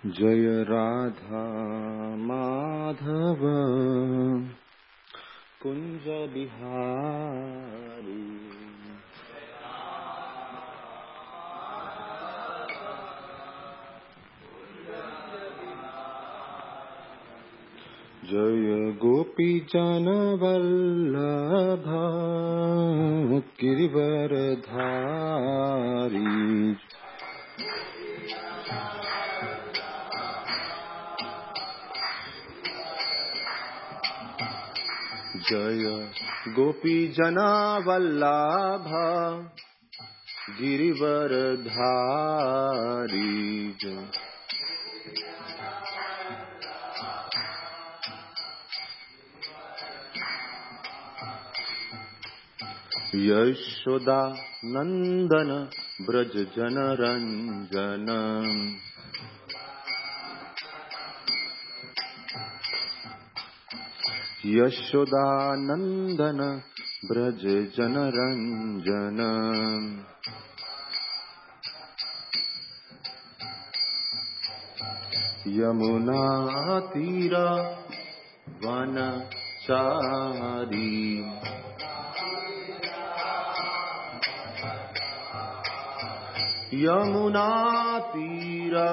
जय राधा माधव कुंज बिहारी। जय गोपी जन वल्लभ गिरिवरधारी। जय गोपी जना वल्लभ गिरिवरधारी। यशोदा नंदन ब्रज जन रंजन। यशोदा नंदन ब्रज जन रंजन। यमुना तीरा वनचारी। यमुना तीरा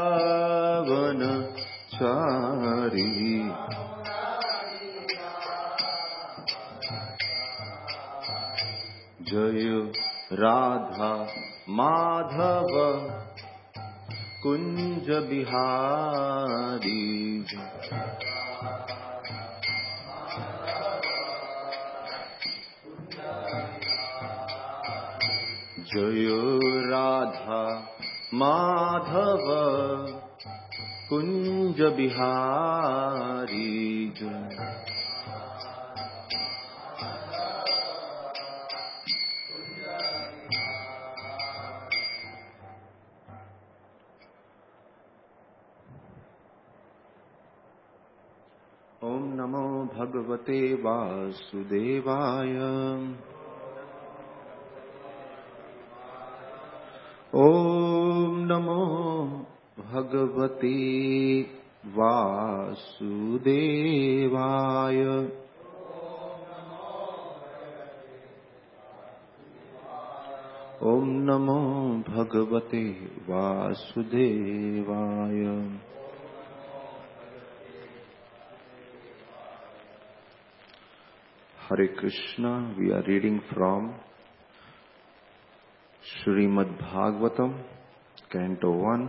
वनचारी। जय राधा माधव कुंज बिहारी। जय राधा माधव कुंज बिहारी। ओम नमो भगवते वासुदेवाय। ओम नमो भगवते वासुदेवाय। ओम नमो भगवते वासुदेवाय। Hare Krishna, we are reading from Srimad Bhagavatam, Canto 1,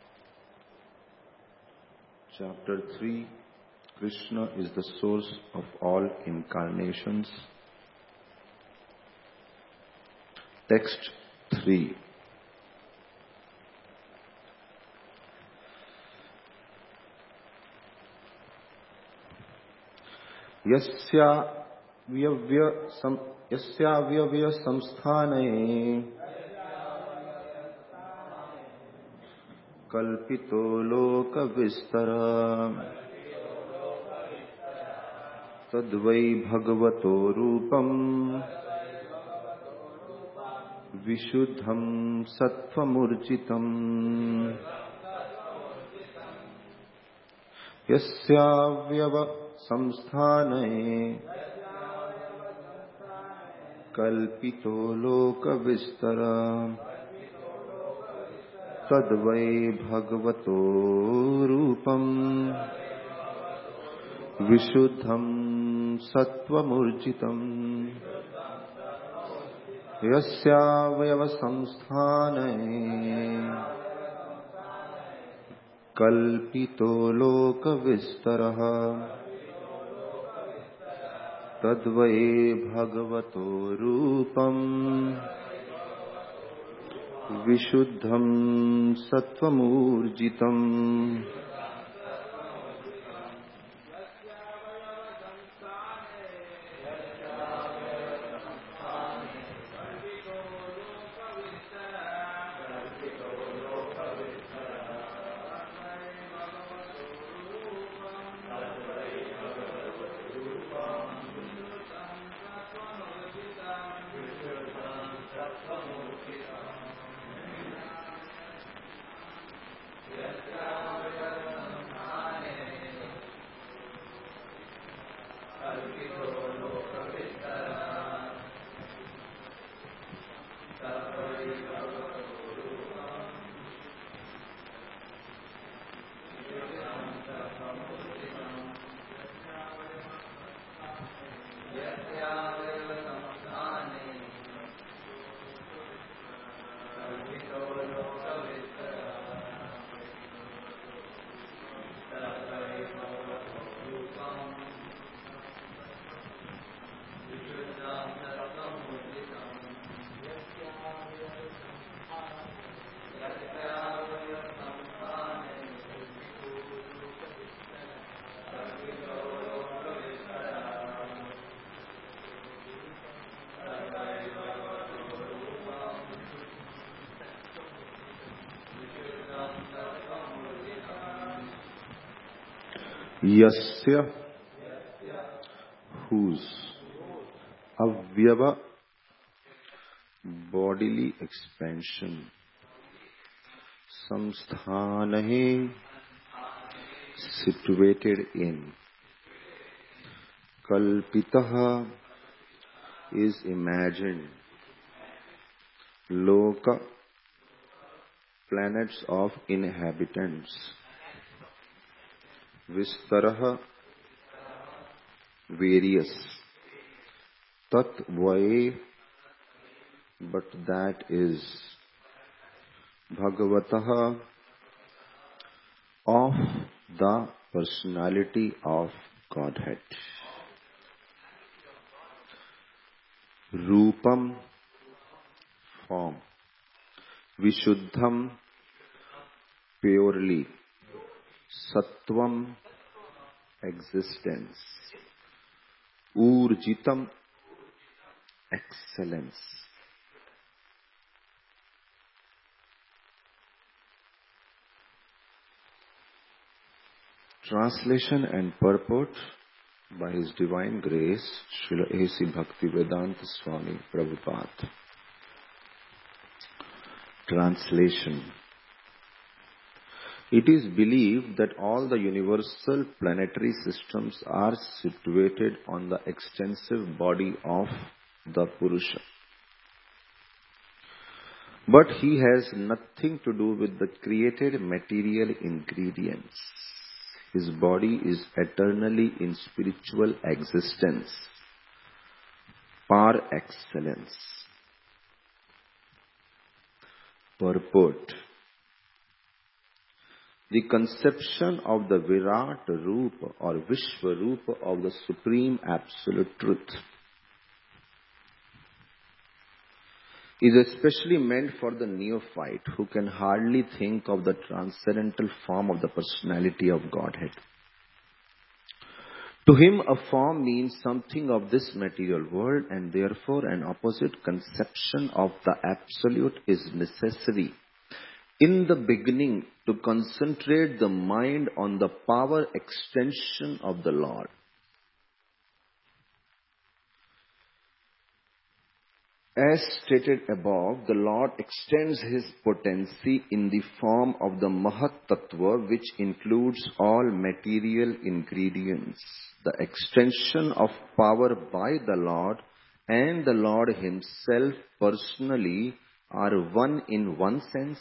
Chapter 3, Krishna is the source of all incarnations. Text 3. यस्याव्यव्य संस्थाने कल्पितो लोक विस्तर तद्वै भगवतो रूपम् विशुद्धं सत्त्वमूर्जितम्। यस्याव्यव संस्थाने कल्पितो लोक विस्तर तद्वै भगवतो रूपम् विशुद्धं सत्त्वमूर्जितम्। यस्यावयव संस्थाने कल्पितो लोक विस्तरः तद्वै भगवतो रूपम् विशुद्धं सत्त्वमूर्जितम्। Yasya, whose, avyava, bodily expansion, samsthanahe, situated in, kalpitaha, is imagined, loka, planets of inhabitants, vistaraha, various, tatvaye, but that is, bhagavataha, of the personality of Godhead. Rupam, form. Vishuddham, purely. Sattvam, existence. Urjitam, excellence. Translation and purport by His Divine Grace, Srila A.C. Bhaktivedanta Swami Prabhupada. Translation. It is believed that all the universal planetary systems are situated on the extensive body of the Purusha. But he has nothing to do with the created material ingredients. His body is eternally in spiritual existence, par excellence. Purport. The conception of the Virat Rupa or Vishwa Rupa of the Supreme Absolute Truth is especially meant for the neophyte who can hardly think of the transcendental form of the personality of Godhead. To him, a form means something of this material world, and therefore an opposite conception of the Absolute is necessary in the beginning to concentrate the mind on the power extension of the Lord. As stated above, the Lord extends His potency in the form of the Mahat Tattva, which includes all material ingredients. The extension of power by the Lord and the Lord Himself personally are one in one sense.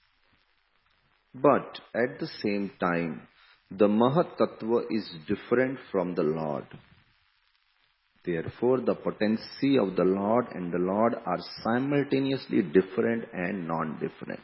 But at the same time, the Mahat Tattva is different from the Lord. Therefore, the potency of the Lord and the Lord are simultaneously different and non-different.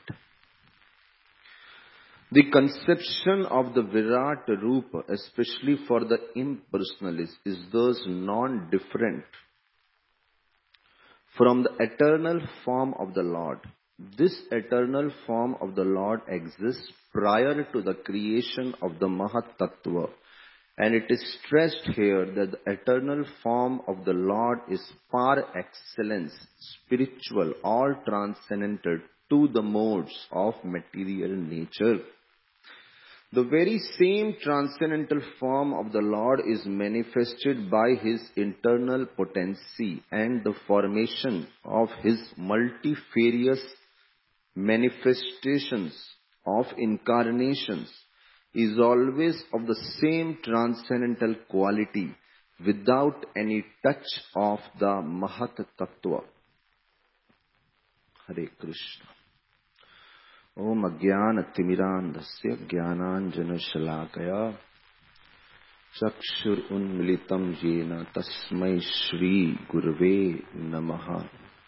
The conception of the Virat Rupa, especially for the impersonalist, is thus non-different from the eternal form of the Lord. This eternal form of the Lord exists prior to the creation of the Mahat Tattva. And it is stressed here that the eternal form of the Lord is par excellence, spiritual, all transcendental to the modes of material nature. The very same transcendental form of the Lord is manifested by His internal potency, and the formation of His multifarious manifestations of incarnations is always of the same transcendental quality without any touch of the Mahat Tattva. Hare Krishna. Om Ajnana Timirandasya Jnananjana Shalakaya Chakshur Unmilitam Jena Tasmai Shri Gurave Namaha.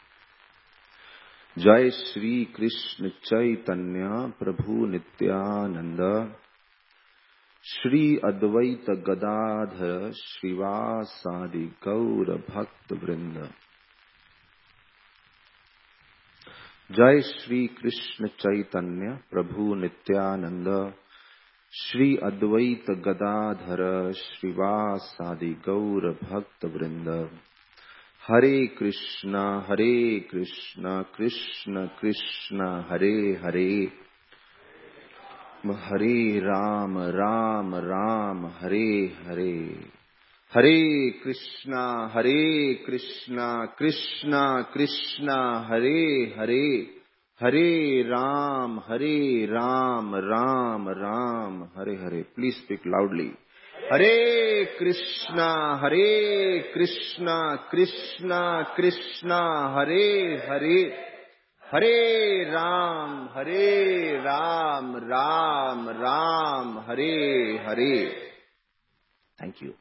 Jai Shri Krishna Chaitanya Prabhu Nityananda Shri Advaita Gadadhara Srivasadi Gaura Bhakta Vrinda. Jai Shri Krishna Chaitanya Prabhu Nityananda Shri Advaita Gadadhara Srivasadi Gaura Bhakta Vrinda. Hare Krishna, Krishna Krishna, Hare Hare. Hare Ram, Ram Ram, Hare Hare. Hare Krishna, Krishna Krishna, Hare Hare. Hare Ram, Ram Ram, Hare Hare. Please speak loudly. Hare Krishna, Krishna Krishna, Hare Hare. Hare Ram, Ram Ram, Hare Hare. Thank you.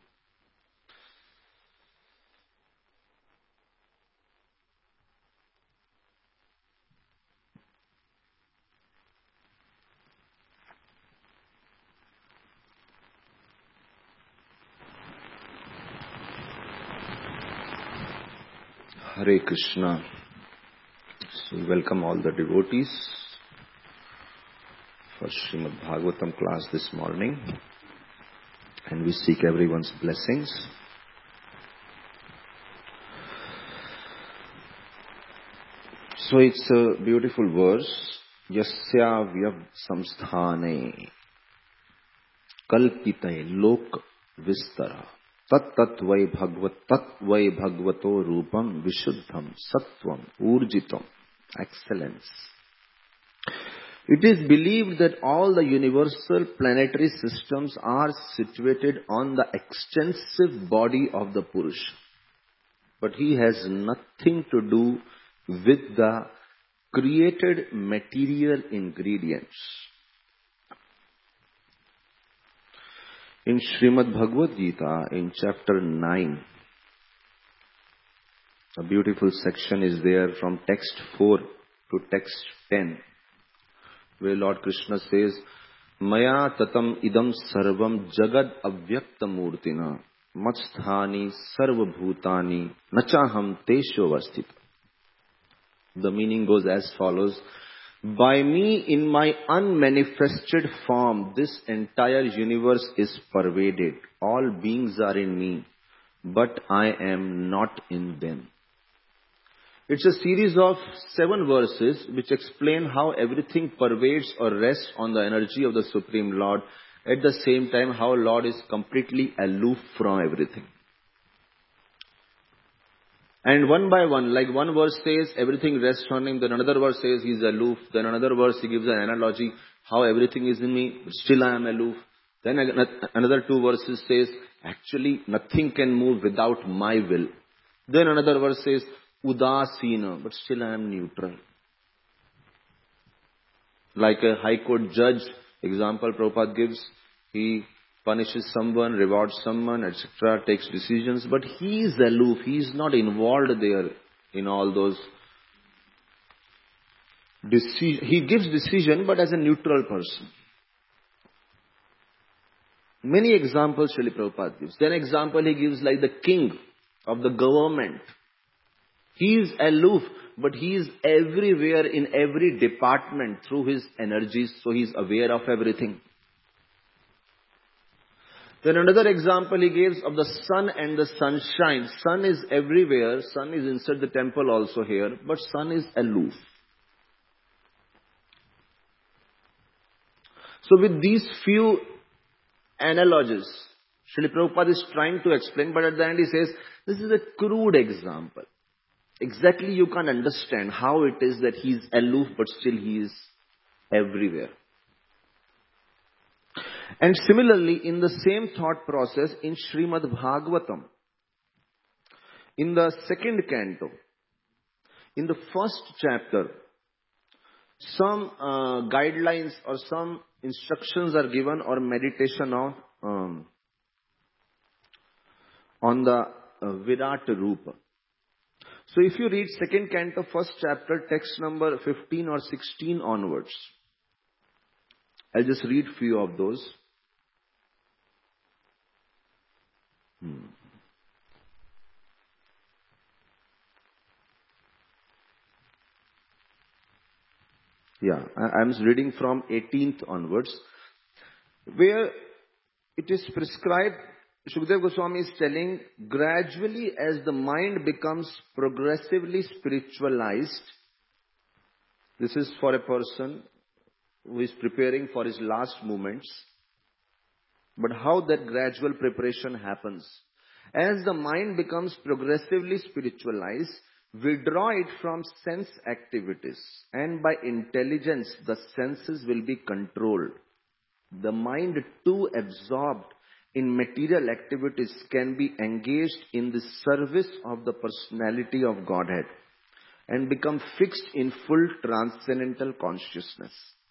Hare Krishna. So we welcome all the devotees for Srimad Bhagavatam class this morning, and we seek everyone's blessings. So it's a beautiful verse. Yasya vyab samsthane kalpite lok vistara tat vai bhagavato rupam vishuddham sattvam urjitam. Excellence. It is believed that all the universal planetary systems are situated on the extensive body of the Purusha, but he has nothing to do with the created material ingredients. In Srimad Bhagavad Gita, in chapter 9, a beautiful section is there from text 4 to text 10, where Lord Krishna says, Maya tatam idam sarvam jagad avyakta murtina matsthani sarva bhutani nachaham tesho vasthita. The meaning goes as follows. By me, in my unmanifested form, this entire universe is pervaded. All beings are in me, but I am not in them. It's a series of 7 verses which explain how everything pervades or rests on the energy of the Supreme Lord. At the same time, how Lord is completely aloof from everything. And one by one, like one verse says everything rests on him, then another verse says he is aloof, then another verse he gives an analogy, how everything is in me, but still I am aloof. Then another 2 verses says, actually nothing can move without my will. Then another verse says, Udasina, but still I am neutral. Like a high court judge, example Prabhupada gives, he punishes someone, rewards someone, etc., takes decisions, but he is aloof, he is not involved there in all those decisions. He gives decision, but as a neutral person. Many examples Srila Prabhupada gives. Then example he gives like the king of the government. He is aloof, but he is everywhere in every department through his energies, so he is aware of everything. Then another example he gives of the sun and the sunshine. Sun is everywhere, sun is inside the temple also here, but sun is aloof. So with these few analogies, Srila Prabhupada is trying to explain, but at the end he says, this is a crude example. Exactly you can't understand how it is that he is aloof but still he is everywhere. And similarly, in the same thought process in Srimad Bhagavatam, in the 2nd canto, in the 1st chapter, some guidelines or some instructions are given or meditation on the Virat Rupa. So if you read 2nd canto, 1st chapter, text number 15 or 16 onwards, I'll just read few of those. Yeah, I'm reading from 18th onwards, where it is prescribed. Shukdev Goswami is telling, gradually as the mind becomes progressively spiritualized, this is for a person who is preparing for his last moments. But how that gradual preparation happens? As the mind becomes progressively spiritualized, withdraw it from sense activities, and by intelligence the senses will be controlled. The mind, too absorbed in material activities, can be engaged in the service of the personality of Godhead and become fixed in full transcendental consciousness.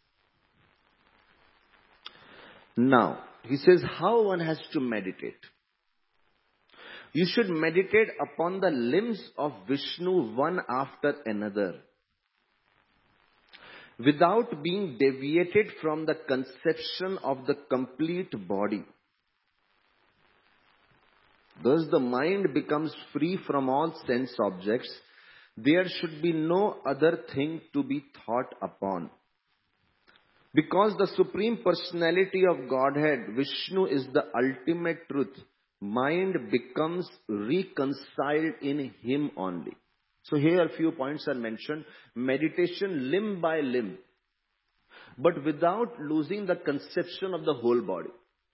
Now, he says how one has to meditate. You should meditate upon the limbs of Vishnu one after another, without being deviated from the conception of the complete body. Thus the mind becomes free from all sense objects. There should be no other thing to be thought upon. Because the Supreme Personality of Godhead, Vishnu, is the ultimate truth, mind becomes reconciled in Him only. So here a few points are mentioned. Meditation limb by limb, but without losing the conception of the whole body.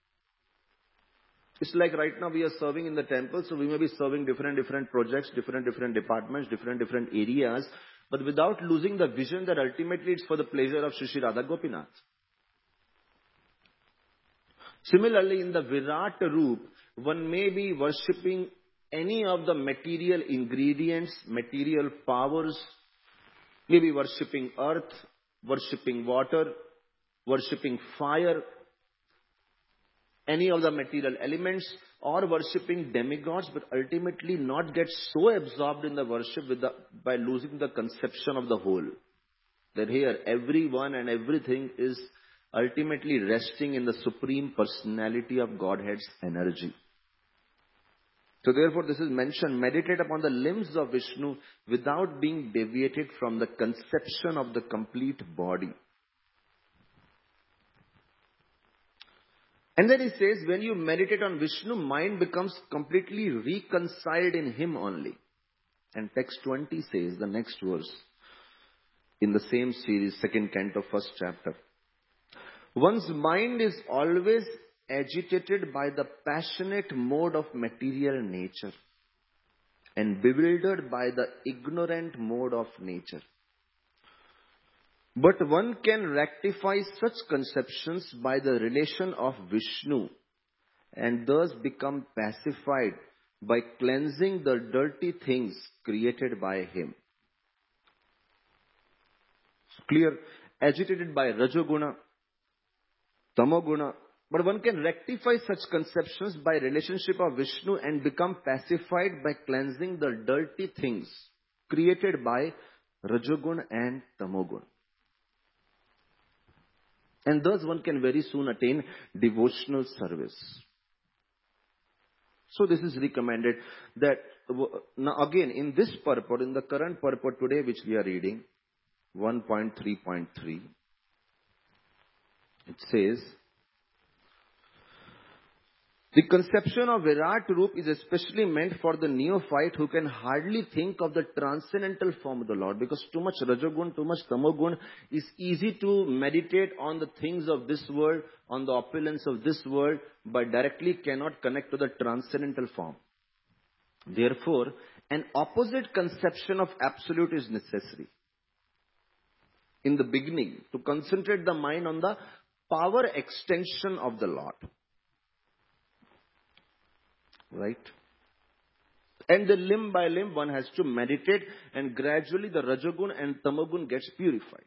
It's like right now we are serving in the temple, so we may be serving different projects, different departments, different areas, but without losing the vision that ultimately it's for the pleasure of Shri Shri Radha Gopinath. Similarly, in the Virat Roop, one may be worshipping any of the material ingredients, material powers, maybe worshipping earth, worshipping water, worshipping fire, any of the material elements, or worshipping demigods, but ultimately not get so absorbed in the worship by losing the conception of the whole. That here everyone and everything is ultimately resting in the Supreme Personality of Godhead's energy. So therefore this is mentioned, meditate upon the limbs of Vishnu without being deviated from the conception of the complete body. And then he says, when you meditate on Vishnu, mind becomes completely reconciled in Him only. And text 20 says, the next verse, in the same series, second canto, first chapter. One's mind is always agitated by the passionate mode of material nature and bewildered by the ignorant mode of nature. But one can rectify such conceptions by the relation of Vishnu and thus become pacified by cleansing the dirty things created by Him. Clear, agitated by Rajoguna, Tamoguna, but one can rectify such conceptions by relationship of Vishnu and become pacified by cleansing the dirty things created by Rajoguna and Tamoguna. And thus one can very soon attain devotional service. So this is recommended that, now again in this purport, in the current purport today which we are reading, 1.3.3, it says, the conception of Virat Roop is especially meant for the neophyte who can hardly think of the transcendental form of the Lord, because too much Rajogun, too much Tamogun, is easy to meditate on the things of this world, on the opulence of this world, but directly cannot connect to the transcendental form. Therefore, an opposite conception of absolute is necessary. In the beginning, to concentrate the mind on the power extension of the Lord. Right? And the limb by limb one has to meditate, and gradually the Rajogun and Tamogun gets purified.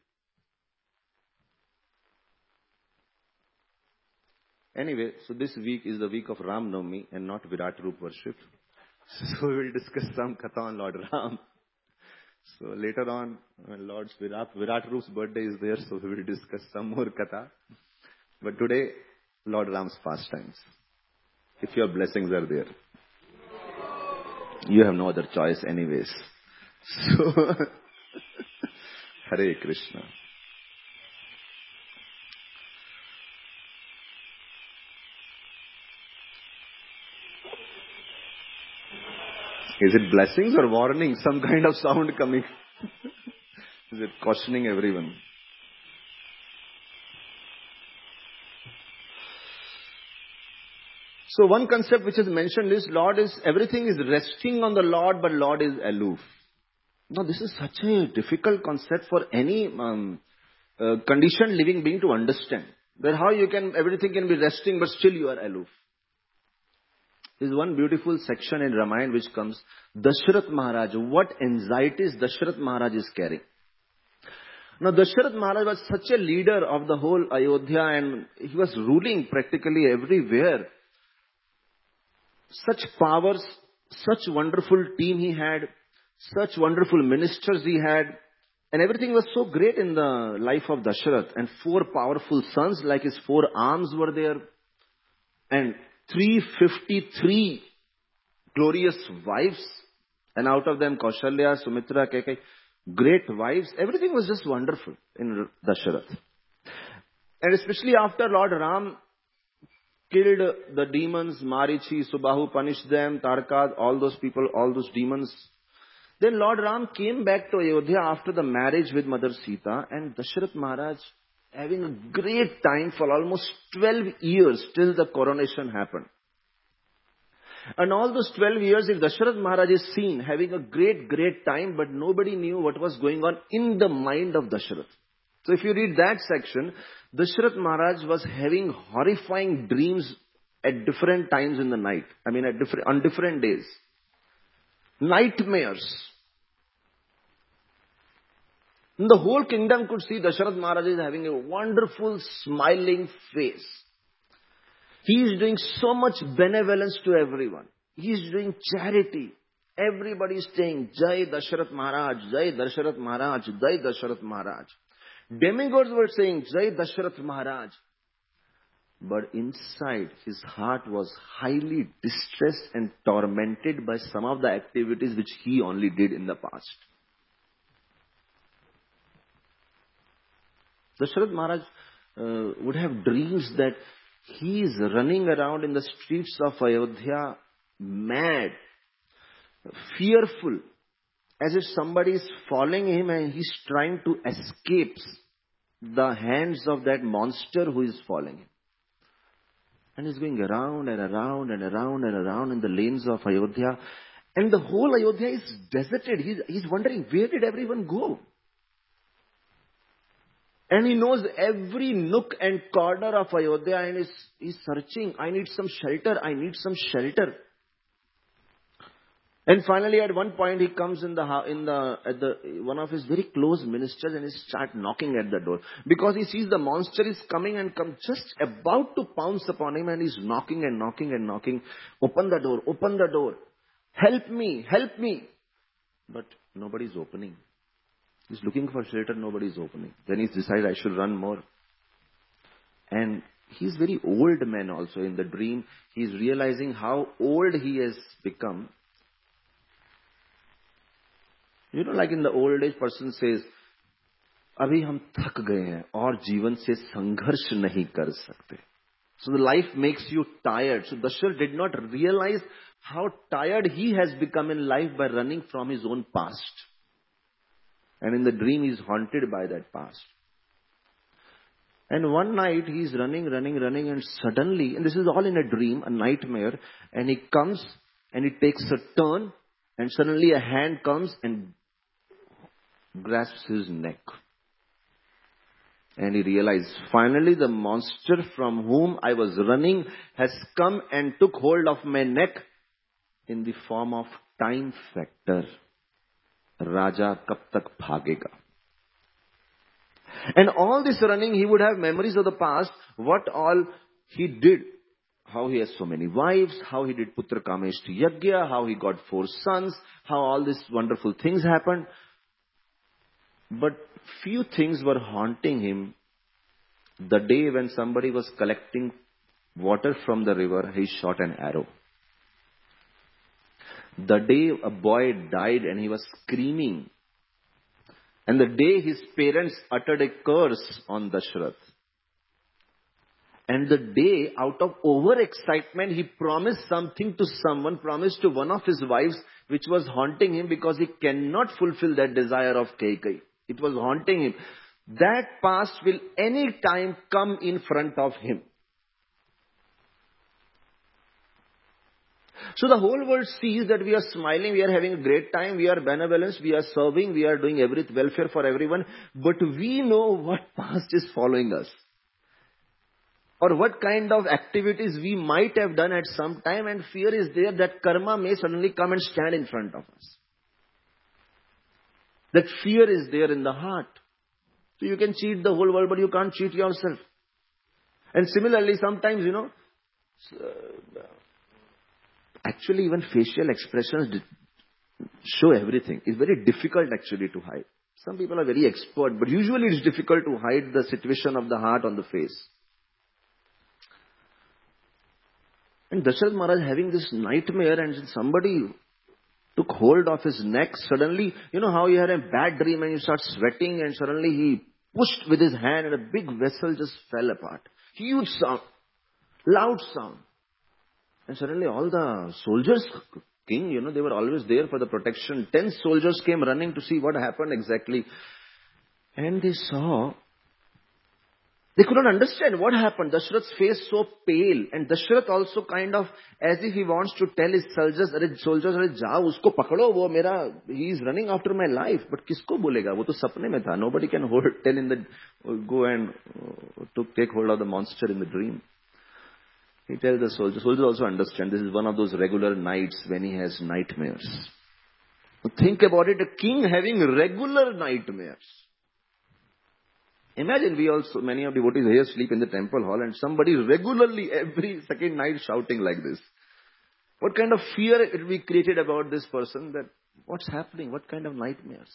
Anyway, so this week is the week of Ram Navami and not Virat Roop worship. So we will discuss some katha on Lord Ram. So later on, when Lord's Virat Roop's birthday is there, so we will discuss some more katha. But today, Lord Ram's pastimes. If your blessings are there. You have no other choice anyways. So, Hare Krishna. Is it blessings or warning? Some kind of sound coming. Is it cautioning everyone? So one concept which is mentioned is everything is resting on the Lord, but Lord is aloof. Now this is such a difficult concept for any conditioned living being to understand. That how everything can be resting, but still you are aloof. There is one beautiful section in Ramayana which comes, Dasharath Maharaj, what anxieties Dasharath Maharaj is carrying. Now Dasharath Maharaj was such a leader of the whole Ayodhya, and he was ruling practically everywhere. Such powers, such wonderful team he had, such wonderful ministers he had, and everything was so great in the life of Dasharath. And 4 powerful sons, like his 4 arms were there, and 353 glorious wives, and out of them Kaushalya, Sumitra, Kaikai, great wives. Everything was just wonderful in Dasharath. And especially after Lord Ram killed the demons, Marichi, Subahu punished them, Tarkad, all those people, all those demons. Then Lord Ram came back to Ayodhya after the marriage with Mother Sita, and Dasharath Maharaj having a great time for almost 12 years till the coronation happened. And all those 12 years, if Dasharath Maharaj is seen having a great time, but nobody knew what was going on in the mind of Dasharath. So if you read that section, Dasharath Maharaj was having horrifying dreams at different times in the night. I mean, on different days. Nightmares. And the whole kingdom could see Dasharath Maharaj is having a wonderful smiling face. He is doing so much benevolence to everyone. He is doing charity. Everybody is saying, Jai Dasharath Maharaj, Jai Dasharath Maharaj, Jai Dasharath Maharaj. Demigods were saying, Jai Dasharath Maharaj. But inside, his heart was highly distressed and tormented by some of the activities which he only did in the past. Dasharath Maharaj would have dreams that he is running around in the streets of Ayodhya mad, fearful, as if somebody is following him and he's trying to escape the hands of that monster who is following him. And he's going around and around and around and around in the lanes of Ayodhya. And the whole Ayodhya is deserted. He's wondering, where did everyone go? And he knows every nook and corner of Ayodhya and he's searching. I need some shelter. I need some shelter. And finally, at one point, he comes at one of his very close ministers and he starts knocking at the door. Because he sees the monster is coming and just about to pounce upon him, and he's knocking and knocking and knocking. Open the door, open the door. Help me, help me. But nobody's opening. He's looking for shelter, nobody's opening. Then he's decided I should run more. And he's very old man also in the dream. He's realizing how old he has become. You know, like in the old age, person says, "Abhi hum thak gaye hain aur जीवन से संघर्ष नहीं कर सकते." So the life makes you tired. So Dasharath did not realize how tired he has become in life by running from his own past. And in the dream, he is haunted by that past. And one night, he is running, and suddenly, and this is all in a dream, a nightmare, and he comes and he takes a turn, and suddenly a hand comes and grasps his neck. And he realized, finally the monster from whom I was running has come and took hold of my neck in the form of time factor. Raja kab tak bhagega. And all this running, he would have memories of the past, what all he did. How he has so many wives, how he did Putra Kameshti Yagya, how he got 4 sons, how all these wonderful things happened. But few things were haunting him. The day when somebody was collecting water from the river, he shot an arrow. The day a boy died and he was screaming. And the day his parents uttered a curse on Dasharath. And the day, out of overexcitement, he promised something to someone, promised to one of his wives, which was haunting him because he cannot fulfill that desire of Kaikai. It was haunting him. That past will any time come in front of him. So the whole world sees that we are smiling, we are having a great time, we are benevolent, we are serving, we are doing everything welfare for everyone. But we know what past is following us. Or what kind of activities we might have done at some time, and fear is there that karma may suddenly come and stand in front of us. That fear is there in the heart. So you can cheat the whole world, but you can't cheat yourself. And similarly, sometimes, actually even facial expressions show everything. It's very difficult actually to hide. Some people are very expert, but usually it's difficult to hide the situation of the heart on the face. And Dasharath Maharaj having this nightmare, and somebody took hold of his neck. Suddenly, you know how you had a bad dream and you start sweating, and suddenly he pushed with his hand and a big vessel just fell apart. Huge sound, loud sound. And suddenly all the soldiers, king, they were always there for the protection. 10 soldiers came running to see what happened exactly. And they saw, they could not understand what happened. Dasharath's face so pale. And Dasharath also kind of, as if he wants to tell his soldiers, jao, usko pakdo, wo mera, he is running after my life. But kisko bolega? Wo to sapne mein tha. Nobody can go and take hold of the monster in the dream. He tells the soldiers. Soldiers also understand this is one of those regular nights when he has nightmares. Think about it, a king having regular nightmares. Imagine many of devotees here sleep in the temple hall, and somebody regularly every second night shouting like this. What kind of fear it will be created about this person, that what's happening, what kind of nightmares.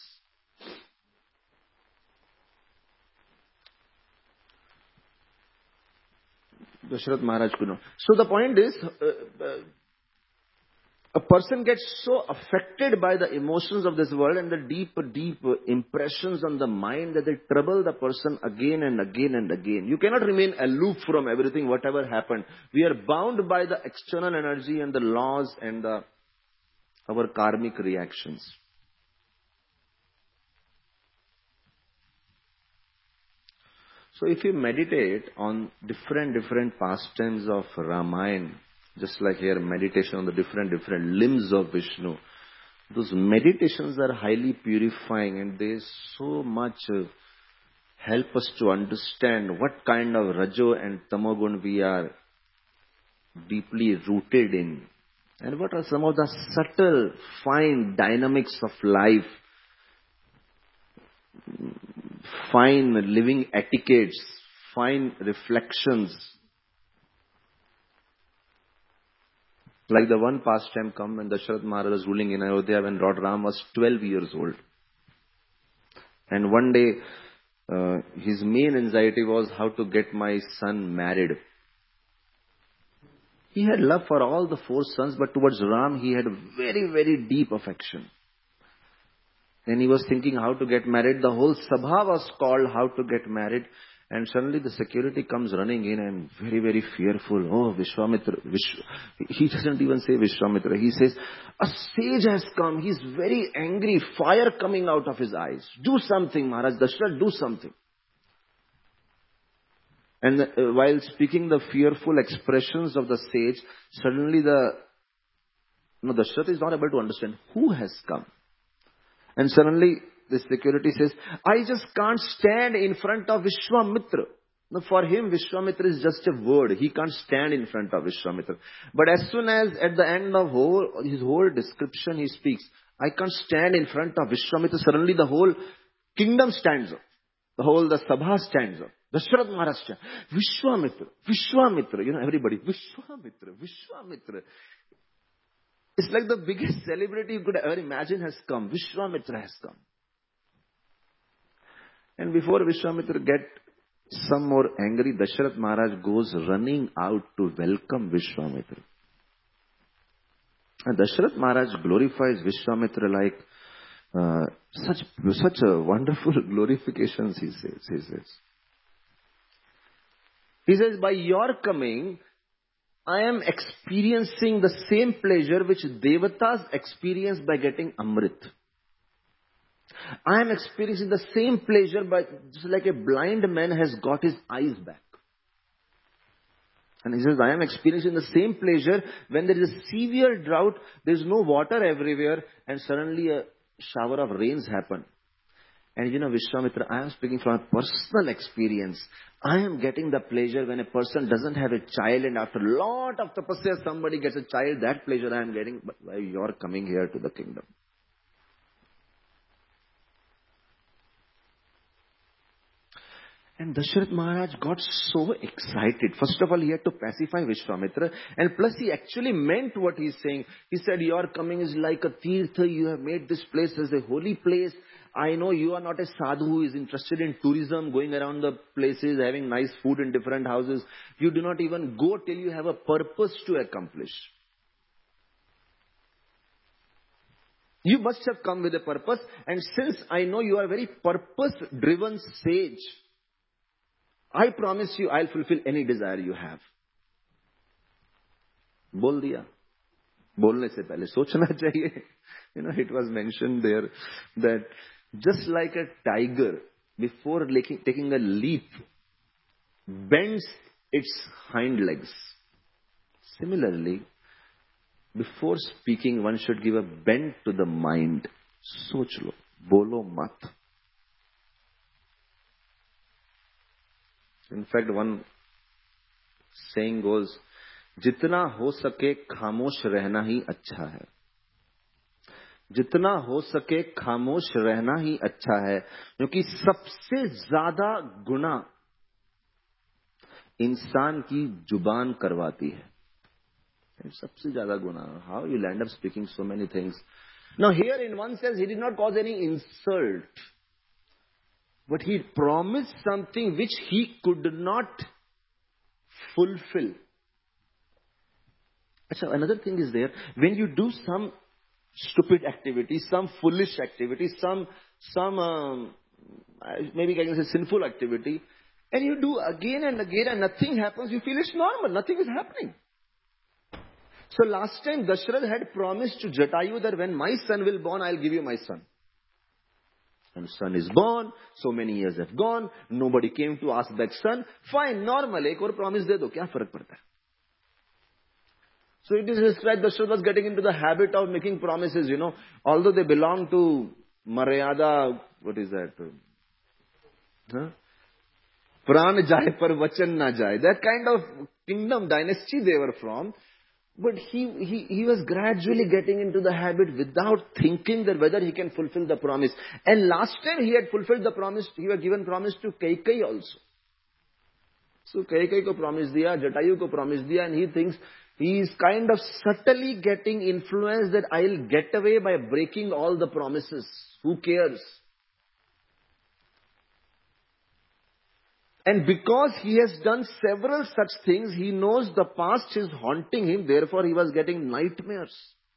Dasharath Maharaj could know. So the point is, a person gets so affected by the emotions of this world and the deep impressions on the mind that they trouble the person again and again and again. You cannot remain aloof from everything, whatever happened. We are bound by the external energy and the laws and our karmic reactions. So if you meditate on different pastimes of Ramayana, just like here meditation on the different limbs of Vishnu, those meditations are highly purifying, and they so much help us to understand what kind of Rajo and Tamogun we are deeply rooted in, and what are some of the subtle, fine dynamics of life, fine living etiquettes, fine reflections. Like the one pastime come when Dasharath Maharaj was ruling in Ayodhya when Lord Ram was 12 years old. And one day, his main anxiety was how to get my son married. He had love for all the 4 sons, but towards Ram he had very deep affection. And he was thinking how to get married. The whole Sabha was called how to get married. And suddenly the security comes running in and very fearful. Oh, Vishwamitra. He doesn't even say Vishwamitra. He says, a sage has come. He's very angry. Fire coming out of his eyes. Do something, Maharaj. Dasharath, do something. And while speaking the fearful expressions of the sage, suddenly Dasharath is not able to understand who has come. And suddenly the security says, I just can't stand in front of Vishwamitra. Now for him, Vishwamitra is just a word. He can't stand in front of Vishwamitra. But as soon as at the end of his whole description he speaks, I can't stand in front of Vishwamitra, suddenly the whole kingdom stands up. The Sabha stands up. Dasharath Maharaj stands up. Vishwamitra, everybody, Vishwamitra. It's like the biggest celebrity you could ever imagine has come. Vishwamitra has come. And before Vishwamitra get some more angry, Dasharath Maharaj goes running out to welcome Vishwamitra. And Dasharath Maharaj glorifies Vishwamitra like such a wonderful glorifications, he says. He says, by your coming, I am experiencing the same pleasure which Devatas experience by getting Amrit. I am experiencing the same pleasure just like a blind man has got his eyes back. And he says, I am experiencing the same pleasure when there is a severe drought, there is no water everywhere, and suddenly a shower of rains happen. And Vishwamitra, I am speaking from a personal experience. I am getting the pleasure when a person doesn't have a child, and after a lot of tapasya, somebody gets a child. That pleasure I am getting. But why you are coming here to the kingdom? And Dasharath Maharaj got so excited. First of all, he had to pacify Vishwamitra. And plus, he actually meant what he's saying. He said, your coming is like a tirtha. You have made this place as a holy place. I know you are not a sadhu who is interested in tourism, going around the places, having nice food in different houses. You do not even go till you have a purpose to accomplish. You must have come with a purpose. And since I know you are a very purpose-driven sage, I promise you I'll fulfill any desire you have. बोल दिया. बोलने से पहले सोचना चाहिए. It was mentioned there that just like a tiger, before taking a leap, bends its hind legs. Similarly, before speaking, one should give a bend to the mind. सोच लो, बोलो मत. In fact, one saying goes, जितना हो सके खामोश रहना ही अच्छा है. जितना हो सके खामोश रहना ही अच्छा है, क्योंकि सबसे ज्यादा गुनाह इंसान की जुबान करवाती है. सबसे ज्यादा गुनाह. How you'll end up speaking so many things. Now here in one sense, he did not cause any insult. But he promised something which he could not fulfill. Achha, another thing is there. When you do some stupid activity, some foolish activity, some maybe I can say sinful activity, and you do again and again and nothing happens, you feel it's normal. Nothing is happening. So last time Dasharath had promised to Jatayu that when my son will born, I'll give you my son. And son is born, so many years have gone, nobody came to ask that son. Fine, normal, ek aur promise de do, kya farak padta hai? So it is described Dasharath was getting into the habit of making promises, although they belong to Maryada, what is that? Pran jaye par vachan na jaye. That kind of kingdom, dynasty they were from. But he was gradually getting into the habit without thinking that whether he can fulfill the promise. And last time he had fulfilled the promise, he had given promise to Kaikeyi also. So Kaikeyi ko promise diya, Jatayu ko promise diya, and he thinks he is kind of subtly getting influenced that I'll get away by breaking all the promises. Who cares? And because he has done several such things, he knows the past is haunting him, therefore he was getting nightmares.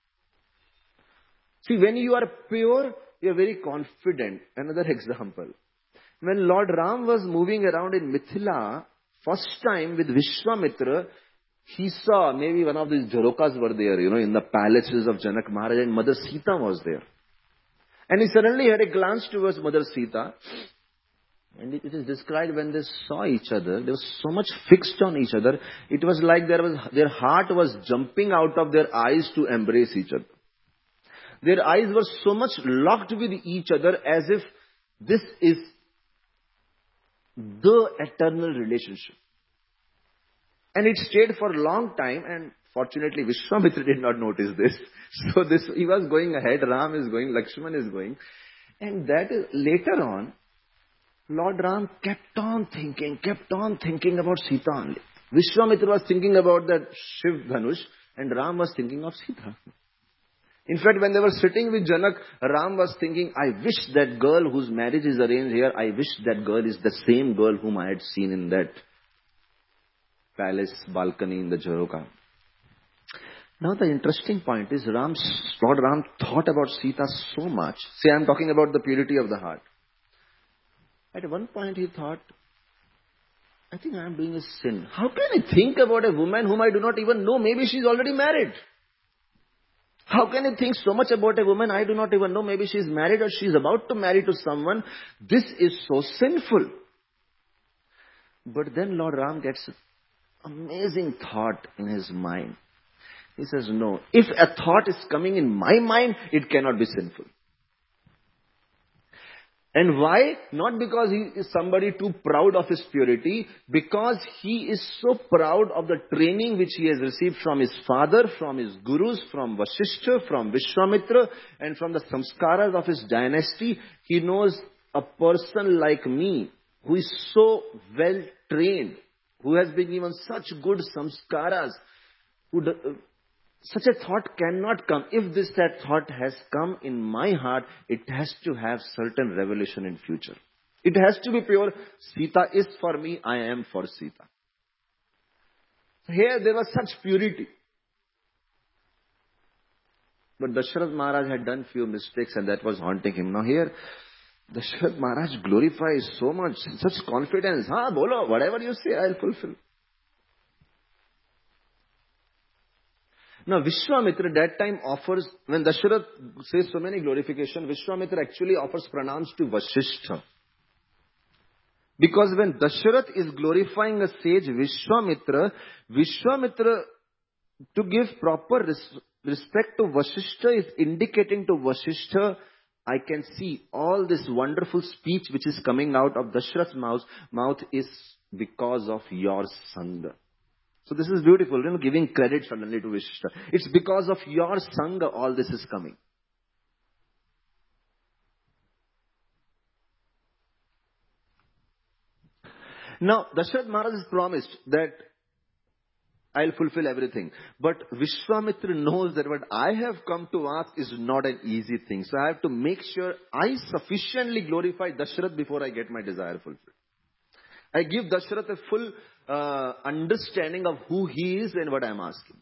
See, when you are pure, you are very confident. Another example. When Lord Ram was moving around in Mithila, first time with Vishwamitra, he saw maybe one of these Jharokas were there, in the palaces of Janak Maharaj, and Mother Sita was there. And he suddenly had a glance towards Mother Sita. And it is described when they saw each other, they were so much fixed on each other, it was like their heart was jumping out of their eyes to embrace each other. Their eyes were so much locked with each other as if this is the eternal relationship. And it stayed for a long time, and fortunately Vishwamitra did not notice this. So he was going ahead, Ram is going, Lakshman is going. And that is later on, Lord Ram kept on thinking about Sita only. Vishwamitra was thinking about that Shiv Dhanush, and Ram was thinking of Sita. In fact, when they were sitting with Janak, Ram was thinking, I wish that girl whose marriage is arranged here, I wish that girl is the same girl whom I had seen in that palace balcony in the Jharoka. Now the interesting point is Lord Ram thought about Sita so much. See, I am talking about the purity of the heart. At one point he thought, I think I am doing a sin. How can I think about a woman whom I do not even know? Maybe she is already married. How can I think so much about a woman I do not even know? Maybe she is married or she is about to marry to someone. This is so sinful. But then Lord Ram gets amazing thought in his mind. He says, no, if a thought is coming in my mind, it cannot be sinful. And why? Not because he is somebody too proud of his purity, because he is so proud of the training which he has received from his father, from his gurus, from Vasishtha, from Vishwamitra, and from the samskaras of his dynasty. He knows a person like me, who is so well trained, who has been given such good samskaras, such a thought cannot come. If that thought has come in my heart, it has to have certain revelation in future. It has to be pure. Sita is for me, I am for Sita. Here there was such purity. But Dasharath Maharaj had done few mistakes and that was haunting him. Now here, Dasharath Maharaj glorifies so much, such confidence. Bolo, whatever you say, I'll fulfill. Now Vishwamitra that time offers, when Dasharath says so many glorification, Vishwamitra actually offers pranams to Vasishtha. Because when Dasharath is glorifying a sage Vishwamitra, to give proper respect to Vasishtha is indicating to Vasishtha, I can see all this wonderful speech which is coming out of Dasharath's mouth is because of your Sangha. So this is beautiful, giving credit suddenly to Vasishtha. It's because of your Sangha all this is coming. Now, Dasharath Maharaj has promised that I'll fulfill everything. But Vishwamitra knows that what I have come to ask is not an easy thing. So I have to make sure I sufficiently glorify Dasharath before I get my desire fulfilled. I give Dasharath a full understanding of who he is and what I am asking.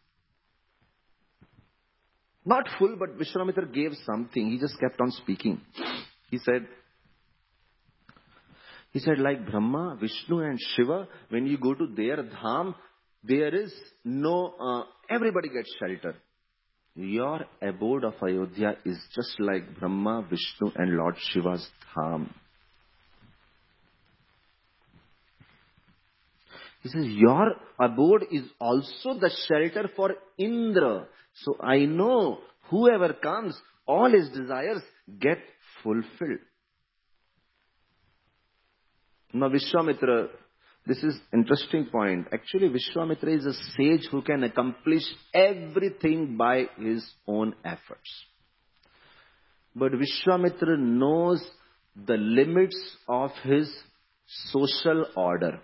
Not full, but Vishwamitra gave something. He just kept on speaking. He said, like Brahma, Vishnu and Shiva, when you go to their dham, there is no, everybody gets shelter. Your abode of Ayodhya is just like Brahma, Vishnu and Lord Shiva's dham. He says, your abode is also the shelter for Indra. So I know whoever comes, all his desires get fulfilled. Now Vishwamitra, this is interesting point. Actually Vishwamitra is a sage who can accomplish everything by his own efforts. But Vishwamitra knows the limits of his social order.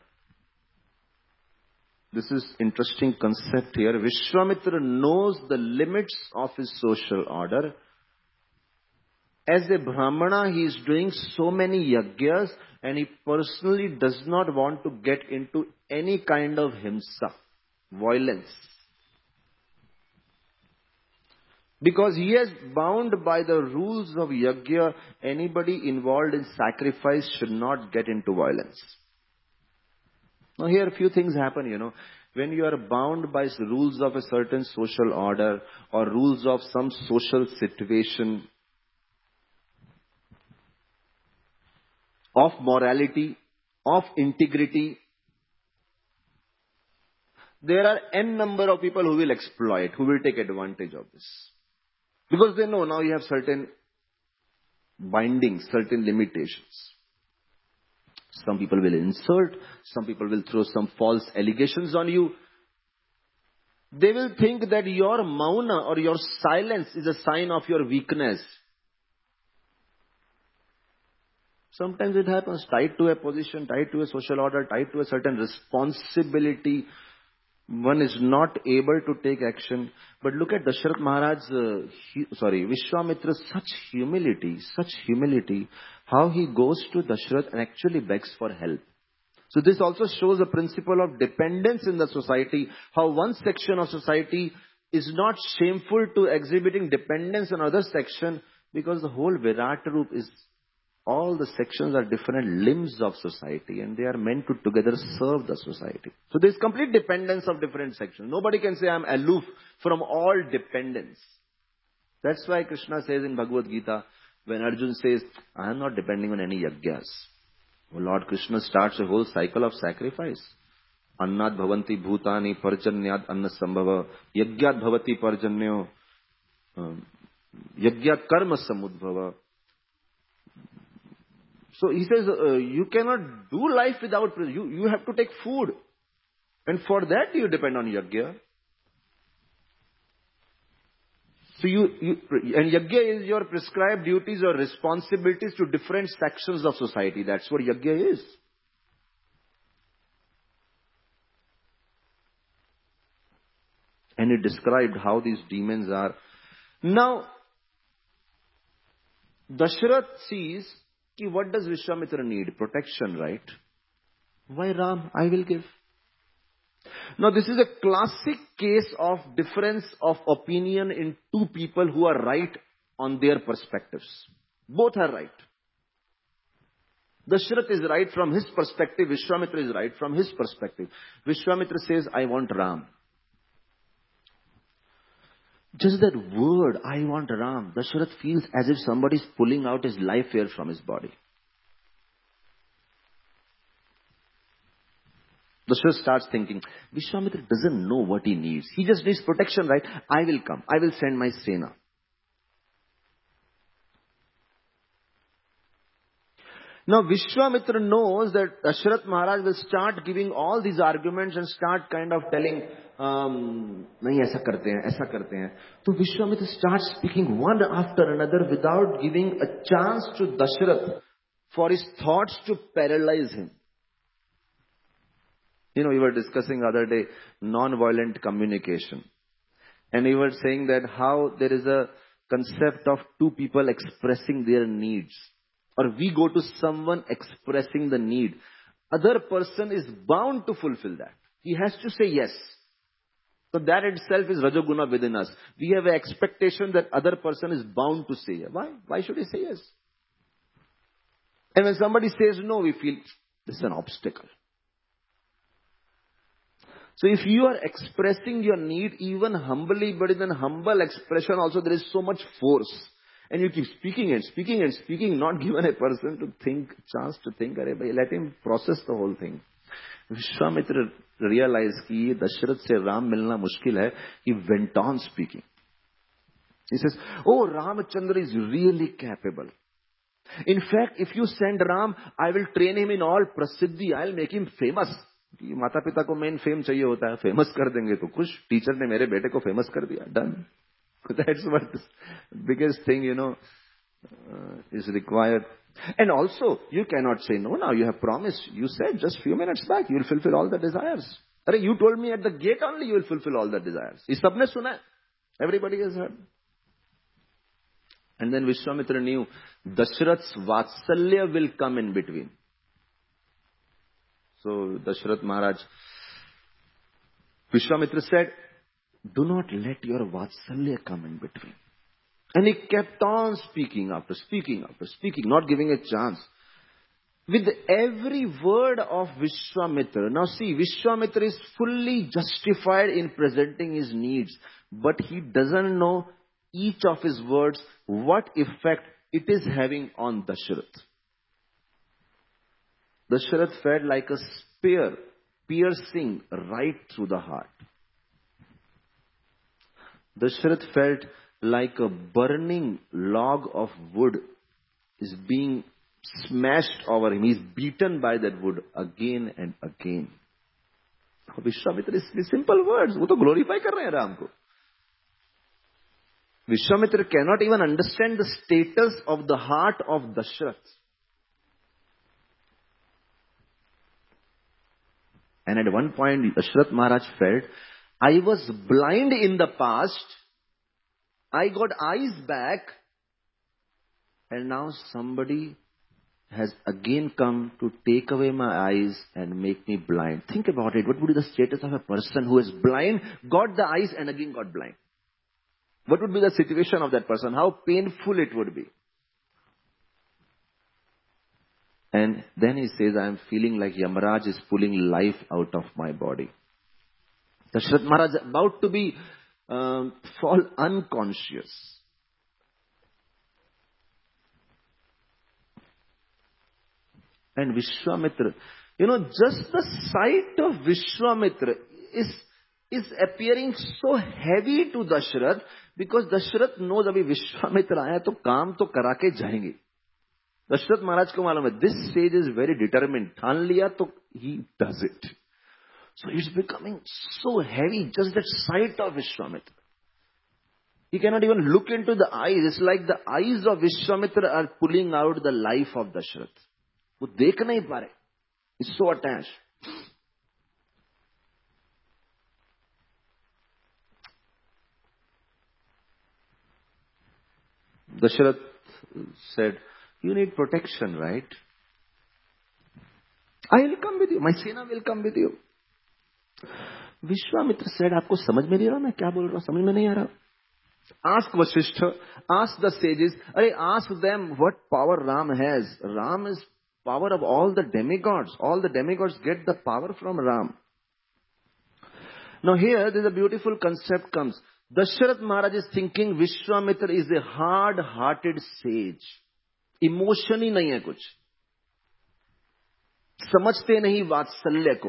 This is interesting concept here. Vishwamitra knows the limits of his social order. As a Brahmana, he is doing so many yajnas and he personally does not want to get into any kind of himsa, violence. Because he is bound by the rules of yajna, anybody involved in sacrifice should not get into violence. Now here a few things happen, When you are bound by rules of a certain social order or rules of some social situation, of morality, of integrity, there are n number of people who will exploit, who will take advantage of this. Because they know now you have certain bindings, certain limitations. Some people will insult, some people will throw some false allegations on you. They will think that your mauna or your silence is a sign of your weakness. Sometimes it happens, tied to a position, tied to a social order, tied to a certain responsibility. One is not able to take action. But look at Dasharath Maharaj's, Vishwamitra's such humility, how he goes to Dasharath and actually begs for help. So this also shows a principle of dependence in the society, how one section of society is not shameful to exhibiting dependence on other section, because the whole Virat Roop is, all the sections are different limbs of society and they are meant to together serve the society. So there is complete dependence of different sections. Nobody can say I am aloof from all dependence. That's why Krishna says in Bhagavad Gita, when Arjun says, I am not depending on any yajnas. Well, Lord Krishna starts a whole cycle of sacrifice. अन्नाद भवन्ति भूतानि पर्जन्याद अन्न संभव यज्ञात भवति पर्जन्यो यज्ञात कर्म samudbhava. So he says, you cannot do life without, you have to take food. And for that you depend on yajna. So and yajna is your prescribed duties or responsibilities to different sections of society. That's what yajna is. And it described how these demons are. Now, Dashrath sees, what does Vishwamitra need? Protection, right? Why Ram? I will give. Now this is a classic case of difference of opinion in two people who are right on their perspectives. Both are right. Dashrath is right from his perspective, Vishwamitra is right from his perspective. Vishwamitra says, I want Ram. Just that word, I want Ram, Dashrath feels as if somebody is pulling out his life air from his body. Dashrath starts thinking, Vishwamitra doesn't know what he needs. He just needs protection, right? I will come. I will send my Sena. Now Vishwamitra knows that Dashrath Maharaj will start giving all these arguments and start kind of telling, nahi aisa karte hain. So Vishwamitra starts speaking one after another without giving a chance to Dashrath for his thoughts to paralyze him. We were discussing the other day non-violent communication. And we were saying that how there is a concept of two people expressing their needs. Or we go to someone expressing the need. Other person is bound to fulfill that. He has to say yes. So that itself is Rajoguna within us. We have an expectation that other person is bound to say yes. Why? Why should he say yes? And when somebody says no, we feel this is an obstacle. So if you are expressing your need even humbly, but in an humble expression also there is so much force. And you keep speaking and speaking and speaking, not given a person to think, chance to think, let him process the whole thing. Vishwamitra realized that Dashrath se Ram milna mushkil hai. He went on speaking. He says, oh, Ramachandra is really capable. In fact, if you send Ram, I will train him in all prasiddhi. I will make him famous. माता पिता को main fame चाहिए होता है, famous कर देंगे तो खुश. टीचर ने मेरे बेटे को फेमस कर दिया, done. That's what the biggest thing, is required. And also, you cannot say no now. You have promised. You said just few minutes back, you will fulfill all the desires. You told me at the gate only you will fulfill all the desires. Is sabne suna? Everybody has heard. And then Vishwamitra knew Dashrath's Vatsalya will come in between. So Dashrath Maharaj, Vishwamitra said, do not let your Vatsalya come in between. And he kept on speaking after speaking after speaking, not giving a chance. With every word of Vishwamitra. Now see, Vishwamitra is fully justified in presenting his needs. But he doesn't know each of his words, what effect it is having on Dashrath. Dashrath felt like a spear piercing right through the heart. Dashrath felt like a burning log of wood is being smashed over him. He is beaten by that wood again and again. Vishwamitra is simple words. वो तो glorify कर रहे हैं राम को. Vishwamitra cannot even understand the status of the heart of Dashrath. And at one point, Dashrath Maharaj felt, I was blind in the past, I got eyes back, and now somebody has again come to take away my eyes and make me blind. Think about it. What would be the status of a person who is blind, got the eyes and again got blind? What would be the situation of that person? How painful it would be. And then he says, I am feeling like Yamaraj is pulling life out of my body. Dashrath Maharaj is about to be fall unconscious. And Vishwamitra Just the sight of Vishwamitra is appearing so heavy to Dashrath because Dashrath knows अभी विश्वामित्र आया तो काम तो करा के जाएंगे. दशरथ महाराज को मालूम है this sage is very determined. ठान लिया तो he does it. So it's becoming so heavy, just that sight of Vishwamitra. He cannot even look into the eyes. It's like the eyes of Vishwamitra are pulling out the life of Dashrath. वो देख नहीं पा रहे. He's so attached. Dashrath said, you need protection, right? I will come with you. My Sena will come with you. Vishwamitra said, आपको समझ में नहीं आ रहा मैं क्या बोल रहा हूं, समझ में नहीं आ रहा. Ask Vasishtha, ask the sages, ask them what power Ram has. Ram is power of all the demigods. All the demigods get the power from Ram. Now here, there's a beautiful concept comes. Dasharath Maharaj is thinking Vishwamitra is a hard-hearted sage. Emotion ही नहीं है कुछ. समझते नहीं वात्सल्य को.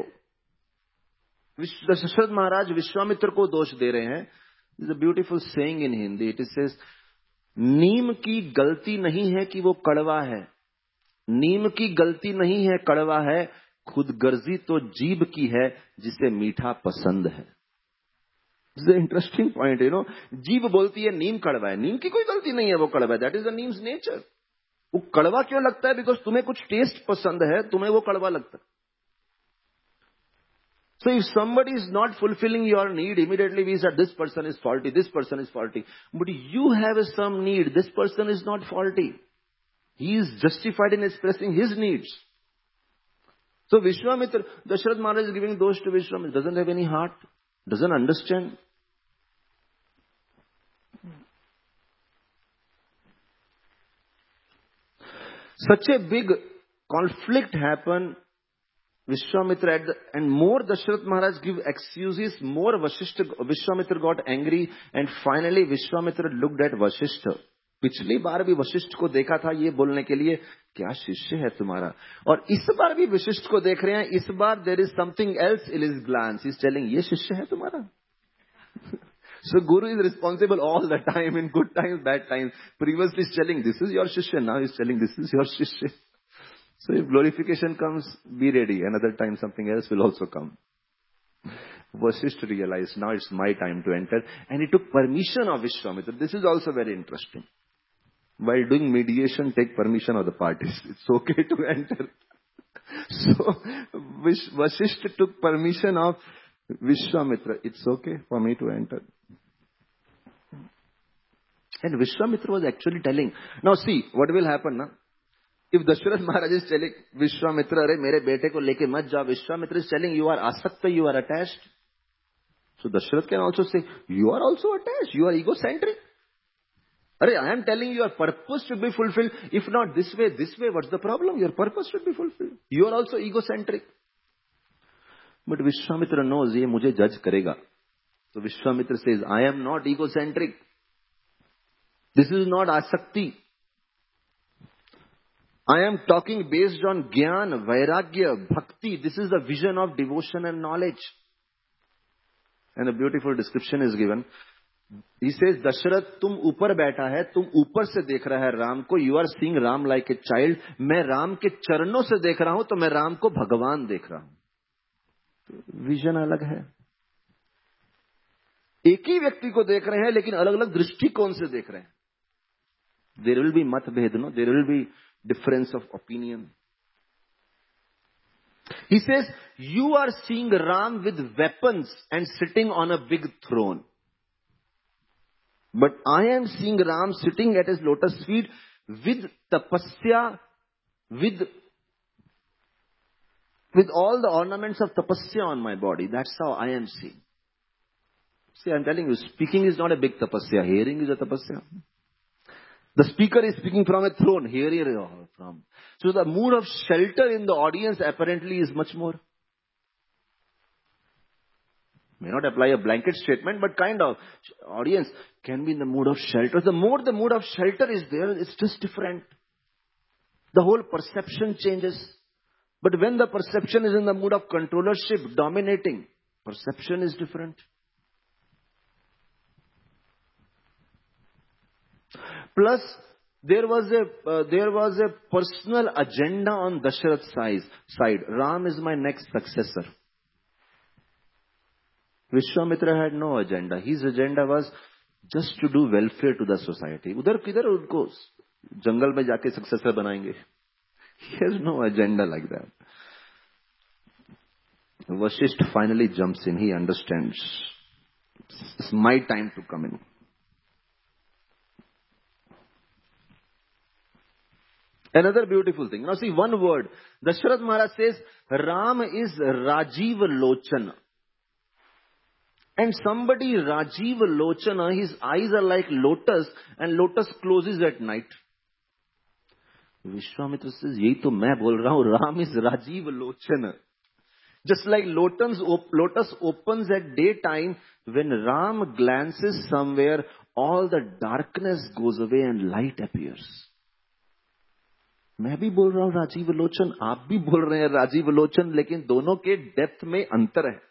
दशरथ महाराज विश्वामित्र को दोष दे रहे हैं. There's a beautiful saying in Hindi. It says, नीम की गलती नहीं है कि वो कड़वा है. नीम की गलती नहीं है कड़वा है. खुद गर्जी तो जीभ की है जिसे मीठा पसंद है. This is an interesting point, जीभ बोलती है नीम कड़वा है. नीम की कोई गलती नहीं है वो कड़वा है. That is the neem's nature. वो कड़वा क्यों लगता है? बिकॉज तुम्हें कुछ टेस्ट पसंद है, तुम्हें वो कड़वा लगता है. So if somebody is not fulfilling your need, immediately we say this person is faulty, this person is faulty. But you have some need, this person is not faulty. He is justified in expressing his needs. So Vishwamitra, Dasharath Maharaj is giving dosh to Vishwamitra, doesn't have any heart, doesn't understand. Such a big conflict happened. Vishwamitra and more Dasharath Maharaj give excuses, more Vishwamitra got angry and finally Vishwamitra looked at Vasishtha. पिछली बार भी वशिष्ठ को देखा था ये बोलने के लिए क्या शिष्य है तुम्हारा, और इस बार भी वशिष्ठ को देख रहे हैं. इस बार there is something else in his glance. He is telling ये शिष्य है तुम्हारा. So Guru is responsible all the time, in good times, bad times. Previously is telling this is your shishya, now he is telling this is your shishya. So if glorification comes, be ready. Another time something else will also come. Vasishtha realized now it's my time to enter, and he took permission of Vishwamitra. This is also very interesting. While doing mediation, take permission of the parties. It's okay to enter. So Vasishtha took permission of Vishwamitra. It's okay for me to enter. And Vishwamitra was actually telling. Now see, what will happen now? If Dasharath Maharaj is telling Vishwamitra, अरे मेरे बेटे को लेके मत जाओ, Vishwamitra is telling you are asakta, you are attached. So Dasharath can also say, you are also attached, you are egocentric. अरे I am telling you, your purpose should be fulfilled. If not this way, what's the problem? Your purpose should be fulfilled. You are also egocentric. But Vishwamitra knows ये मुझे judge करेगा. So Vishwamitra says, I am not egocentric. This is not asakti. I am talking based on Gyan, Vairagya, Bhakti. This is the vision of devotion and knowledge. And a beautiful description is given. He says, Dasharath, तुम ऊपर बैठा है, तुम ऊपर से देख रहा है राम को. You are seeing Ram like a child. मैं राम के चरणों से देख रहा हूं, तो मैं राम को भगवान देख रहा हूं. विजन अलग है. एक ही व्यक्ति को देख रहे हैं, लेकिन अलग अलग दृष्टिकोण से देख रहे हैं. There will be मतभेद, no? There will be difference of opinion. He says, you are seeing Ram with weapons and sitting on a big throne. But I am seeing Ram sitting at his lotus feet with tapasya, with all the ornaments of tapasya on my body. That's how I am seeing. See, I'm telling you, speaking is not a big tapasya. Hearing is a tapasya. The speaker is speaking from a throne. Here he is from. So the mood of shelter in the audience apparently is much more. May not apply a blanket statement, but kind of. Audience can be in the mood of shelter. The more the mood of shelter is there, it's just different. The whole perception changes. But when the perception is in the mood of controllership, dominating, perception is different. Plus, there was a personal agenda on Dasharath's side. Ram is my next successor. Vishwamitra had no agenda. His agenda was just to do welfare to the society. उधर किधर उनको जंगल में जाके successor बनाएंगे? He has no agenda like that. Vasishtha finally jumps in. He understands. It's my time to come in. Another beautiful thing. Now see one word. Dasharath Maharaj says, Ram is Rajiv Lochana. And somebody Rajiv Lochana, his eyes are like lotus and lotus closes at night. Vishwamitra says, यही तो मैं बोल रहा हूँ, Ram is Rajiv Lochana. Just like lotus opens at daytime, when Ram glances somewhere, all the darkness goes away and light appears. मैं भी बोल रहा हूँ राजीव लोचन, आप भी बोल रहे हैं राजीव लोचन, लेकिन दोनों के डेप्थ में अंतर है.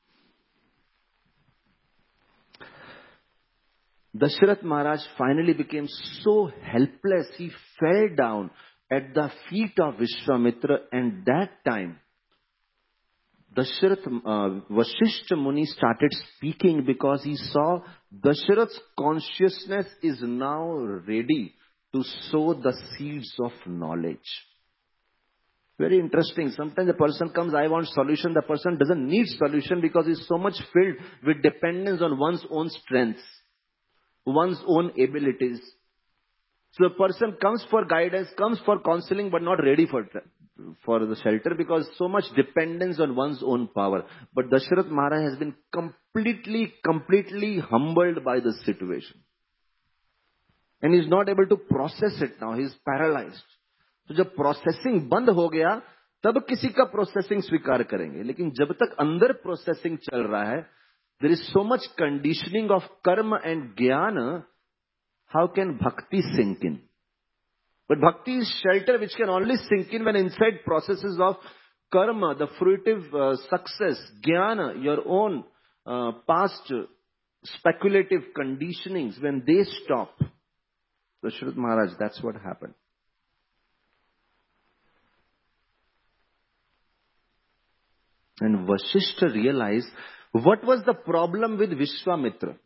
Dasharath Maharaj finally became so helpless, he fell down at the feet of Vishwamitra, and that time Vasishtha Muni started speaking because he saw Dasharath's consciousness is now ready to sow the seeds of knowledge. Very interesting. Sometimes the person comes, I want solution. The person doesn't need solution because he's so much filled with dependence on one's own strengths, one's own abilities. So the person comes for guidance, comes for counseling, but not ready for the shelter because so much dependence on one's own power. But Dasharath Maharaj has been completely humbled by this situation. And he's not able to process it now. He's paralyzed. तो जब processing बंद हो गया तब किसी का processing स्वीकार करेंगे. लेकिन जब तक अंदर प्रोसेसिंग चल रहा है, there is so much conditioning of karma and jnana. How can bhakti sink in? But bhakti is shelter which can only sink in when inside processes of karma, the fruitive success, jnana, your own past speculative conditionings, when they stop. Dasharath Maharaj, that's what happened. And Vasishtha realized what was the problem with Vishwamitra.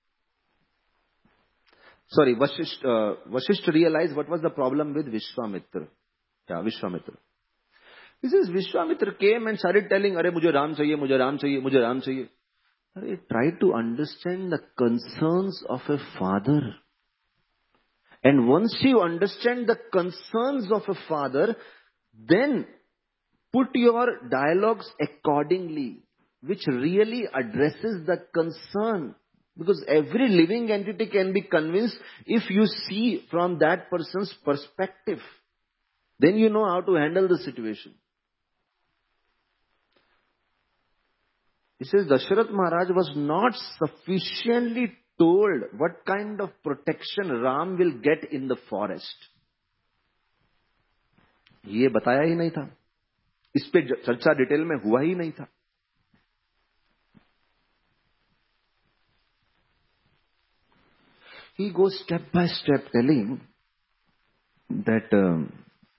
Sorry, Vasishtha realized what was the problem with Vishwamitra. Yeah, Vishwamitra. He says, Vishwamitra came and started telling, Arey, mujhe Ram chahiye, mujhe Ram chahiye, mujhe Ram chahiye. Arey, try to understand the concerns of a father. And once you understand the concerns of a father, then put your dialogues accordingly, which really addresses the concern. Because every living entity can be convinced if you see from that person's perspective. Then you know how to handle the situation. He says Dasharath Maharaj was not sufficiently told what kind of protection Ram will get in the forest. ये बताया ही नहीं था. इस पे चर्चा detail में हुआ ही नहीं था. He goes step by step telling that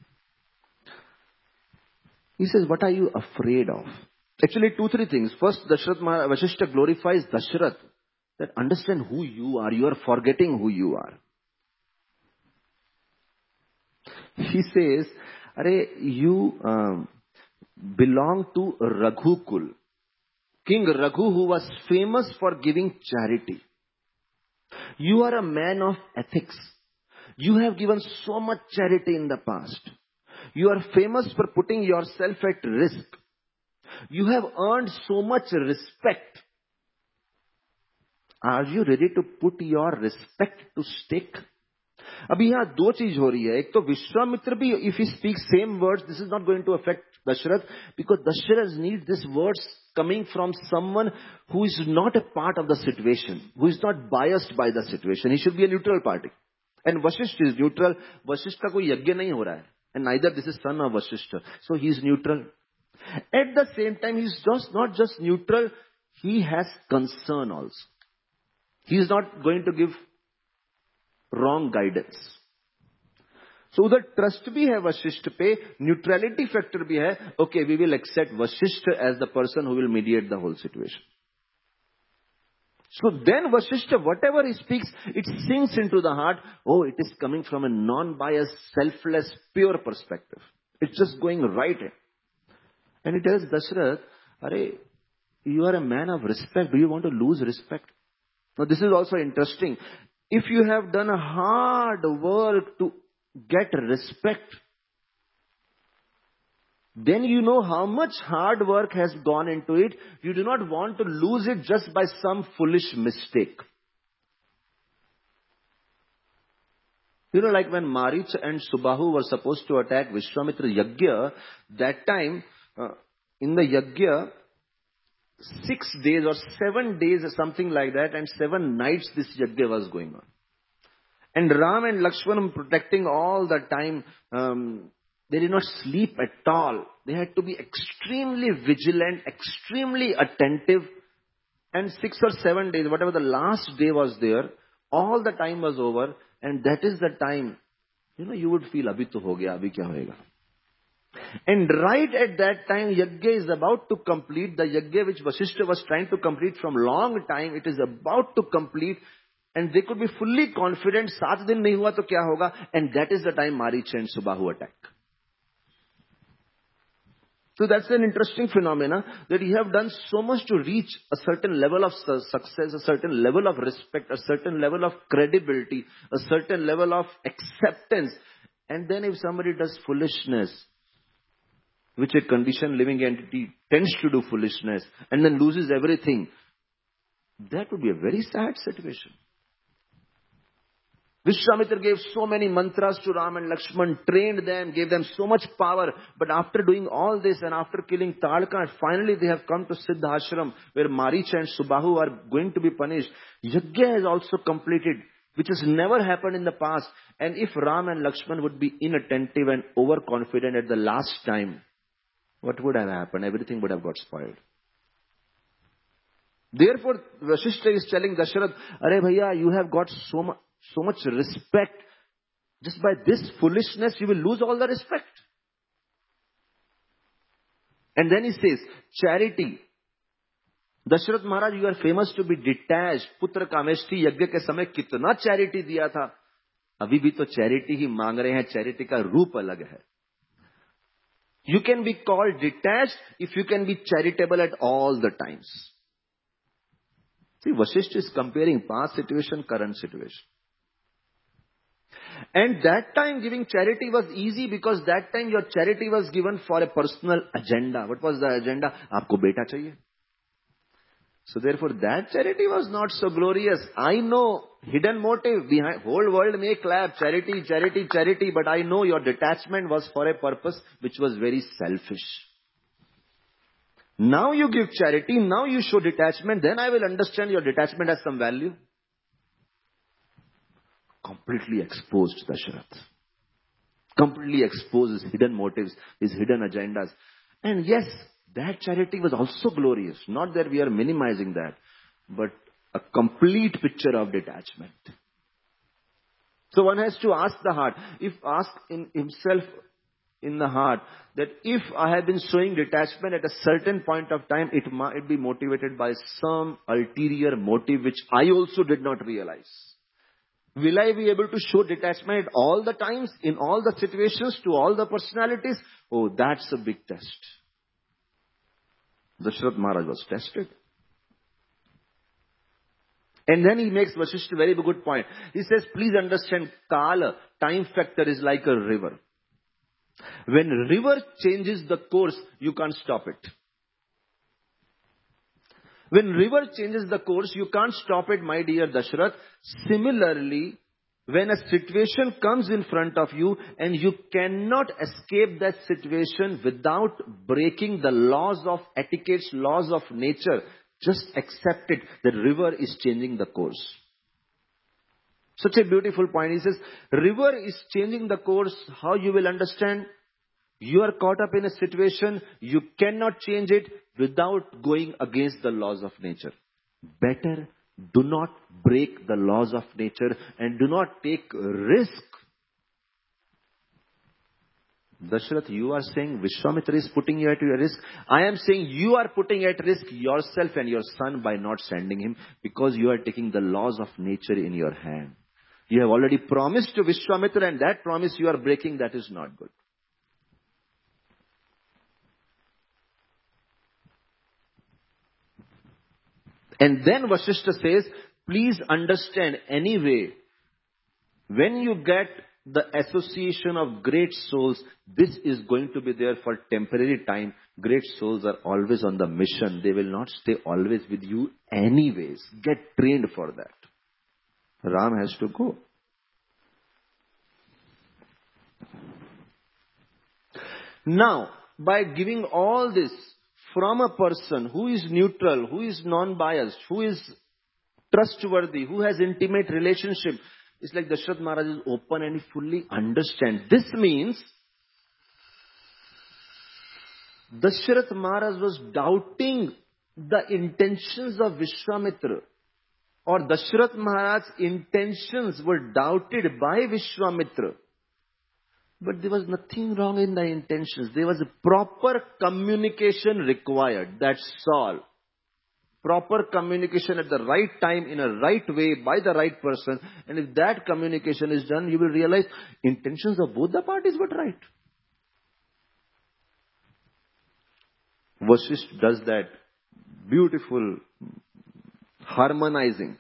he says, what are you afraid of? Actually, 2-3 things. First, Vasishtha glorifies Dasharath. That understand who you are. You are forgetting who you are. He says, Arey, you belong to Raghukul. King Raghu, who was famous for giving charity. You are a man of ethics. You have given so much charity in the past. You are famous for putting yourself at risk. You have earned so much respect. Are you ready to put your respect to stake? अभी यहाँ दो चीज हो रही है. एक तो विश्वामित्र भी, if he speaks same words, this is not going to affect Dasharath, because Dasharath needs these words coming from someone who is not a part of the situation, who is not biased by the situation. He should be a neutral party. And Vasishtha is neutral. Vasishtha का कोई यज्ञ नहीं हो रहा है. And neither this is son of Vashishta. So he is neutral. At the same time, he's just not just neutral, he has concern also. He is not going to give wrong guidance. So the trust bhi hai Vashishta pe, neutrality factor bhi hai. Okay, we will accept Vashishta as the person who will mediate the whole situation. So then Vashishta, whatever he speaks, it sinks into the heart. Oh, it is coming from a non-biased, selfless, pure perspective. It's just going right in. And he tells Dashrath, Are, you are a man of respect. Do you want to lose respect? Now this is also interesting. If you have done a hard work to get respect, then you know how much hard work has gone into it. You do not want to lose it just by some foolish mistake. You know, like when Marich and Subahu were supposed to attack Vishwamitra Yagya, that time, in the Yagya, 6 days or 7 days or something like that, and 7 nights this Yagya was going on. And Ram and Lakshman protecting all the time, they did not sleep at all. They had to be extremely vigilant, extremely attentive. And 6 or 7 days, whatever the last day was there, all the time was over. And that is the time, you would feel, abhi to ho gaya, abhi kya hoega. And right at that time, Yagya is about to complete. The Yagya which Vashishta was trying to complete from long time, it is about to complete. And they could be fully confident, 7 din nahi hua to kya hoga. And that is the time Marich and Subahu attack. So that's an interesting phenomena, that you have done so much to reach a certain level of success, a certain level of respect, a certain level of credibility, a certain level of acceptance. And then if somebody does foolishness, which a conditioned living entity tends to do foolishness, and then loses everything, that would be a very sad situation. Vishwamitra gave so many mantras to Ram and Lakshman, trained them, gave them so much power. But after doing all this and after killing Talka, finally they have come to Siddhashram where Marich and Subahu are going to be punished. Yagya has also completed, which has never happened in the past. And if Ram and Lakshman would be inattentive and overconfident at the last time, what would have happened? Everything would have got spoiled. Therefore, Vashishta is telling Dasharath, Are bhaiya, you have got so much respect. Just by this foolishness, you will lose all the respect. And then he says, charity. Dasharath Maharaj, you are famous to be detached. Putra Kameshti Yagya ke samay kitna charity diya tha. Abhi bhi to charity hi maang rahe hain. Charity ka roop alag hai. You can be called detached if you can be charitable at all the times. See, Vashishta is comparing past situation, current situation. And that time giving charity was easy because that time your charity was given for a personal agenda. What was the agenda? Aapko beta chahiye. So therefore that charity was not so glorious. I know hidden motive behind, whole world may clap, charity, charity, charity, but I know your detachment was for a purpose which was very selfish. Now you give charity, now you show detachment, then I will understand your detachment has some value. Completely exposed Dasharath. Completely exposed his hidden motives, his hidden agendas. And yes, that charity was also glorious. Not that we are minimizing that, but a complete picture of detachment. So one has to ask the heart, ask in himself in the heart, that if I have been showing detachment at a certain point of time, it might be motivated by some ulterior motive which I also did not realize. Will I be able to show detachment at all the times, in all the situations, to all the personalities? Oh, that's a big test. Dasharath Maharaj was tested. And then he makes Vashishta a very good point. He says, please understand, Kala, time factor is like a river. When river changes the course, you can't stop it. When river changes the course, you can't stop it, my dear Dasharath. Similarly, when a situation comes in front of you and you cannot escape that situation without breaking the laws of etiquette, laws of nature, just accept it. The river is changing the course. Such a beautiful point. He says, river is changing the course. How you will understand? You are caught up in a situation, you cannot change it without going against the laws of nature. Better do not break the laws of nature and do not take risk. Dashrath, you are saying Vishwamitra is putting you at risk. I am saying you are putting at risk yourself and your son by not sending him, because you are taking the laws of nature in your hand. You have already promised to Vishwamitra, and that promise you are breaking. That is not good. And then Vasishtha says, please understand anyway, when you get the association of great souls, this is going to be there for temporary time. Great souls are always on the mission. They will not stay always with you anyways. Get trained for that. Ram has to go. Now, by giving all this from a person who is neutral, who is non-biased, who is trustworthy, who has intimate relationship, it's like Dashrath Maharaj is open and he fully understands. This means Dashrath Maharaj was doubting the intentions of Vishwamitra, or Dashrath Maharaj's intentions were doubted by Vishwamitra. But there was nothing wrong in the intentions. There was a proper communication required. That's all. Proper communication at the right time, in a right way, by the right person. And if that communication is done, you will realize intentions of both the parties were right. Vasishtha does that beautiful harmonizing.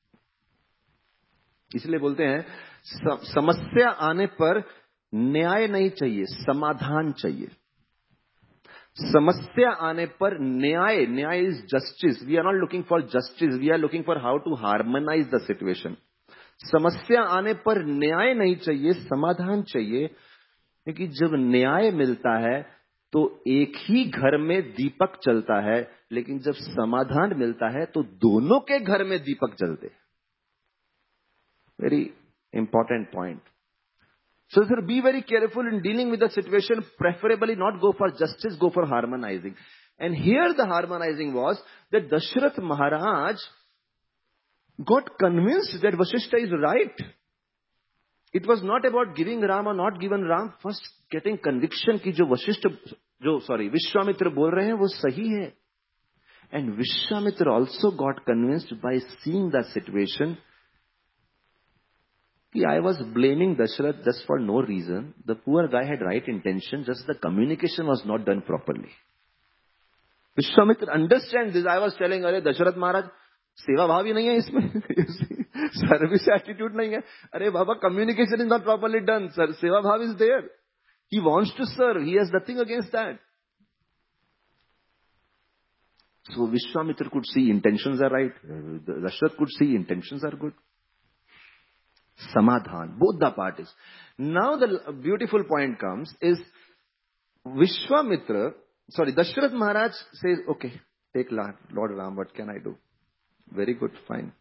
इसलिए बोलते हैं समस्या आने पर न्याय नहीं चाहिए, समाधान चाहिए. समस्या आने पर न्याय, न्याय is justice. We are not looking for justice. We are looking for how to harmonize the situation. समस्या आने पर न्याय नहीं चाहिए, समाधान चाहिए. क्योंकि जब न्याय मिलता है तो एक ही घर में दीपक चलता है, लेकिन जब समाधान मिलता है तो दोनों के घर में दीपक जलते हैं. Very important point. So, sir, be very careful in dealing with the situation. Preferably not go for justice, go for harmonizing. And here the harmonizing was that Dashrath Maharaj got convinced that Vasishtha is right. It was not about giving Ram or not given Ram. First, getting conviction कि जो Vishwamitra बोल रहे हैं वो सही है. And Vishwamitra also got convinced by seeing the situation. I was blaming Dashrath just for no reason. The poor guy had right intention, just the communication was not done properly. Vishwamitra understands this. I was telling, अरे Dashrath Maharaj, सेवा भाव ही नहीं है इसमें, service attitude नहीं है. अरे बाबा, communication is not properly done. Sir, सेवा भाव is there. He wants to serve. He has nothing against that. So Vishwamitra could see intentions are right. Dashrath could see intentions are good. Samadhan, both the parties. Now the beautiful point comes is Dashrath Maharaj says, okay, take Lord Ram, what can I do? Very good, fine.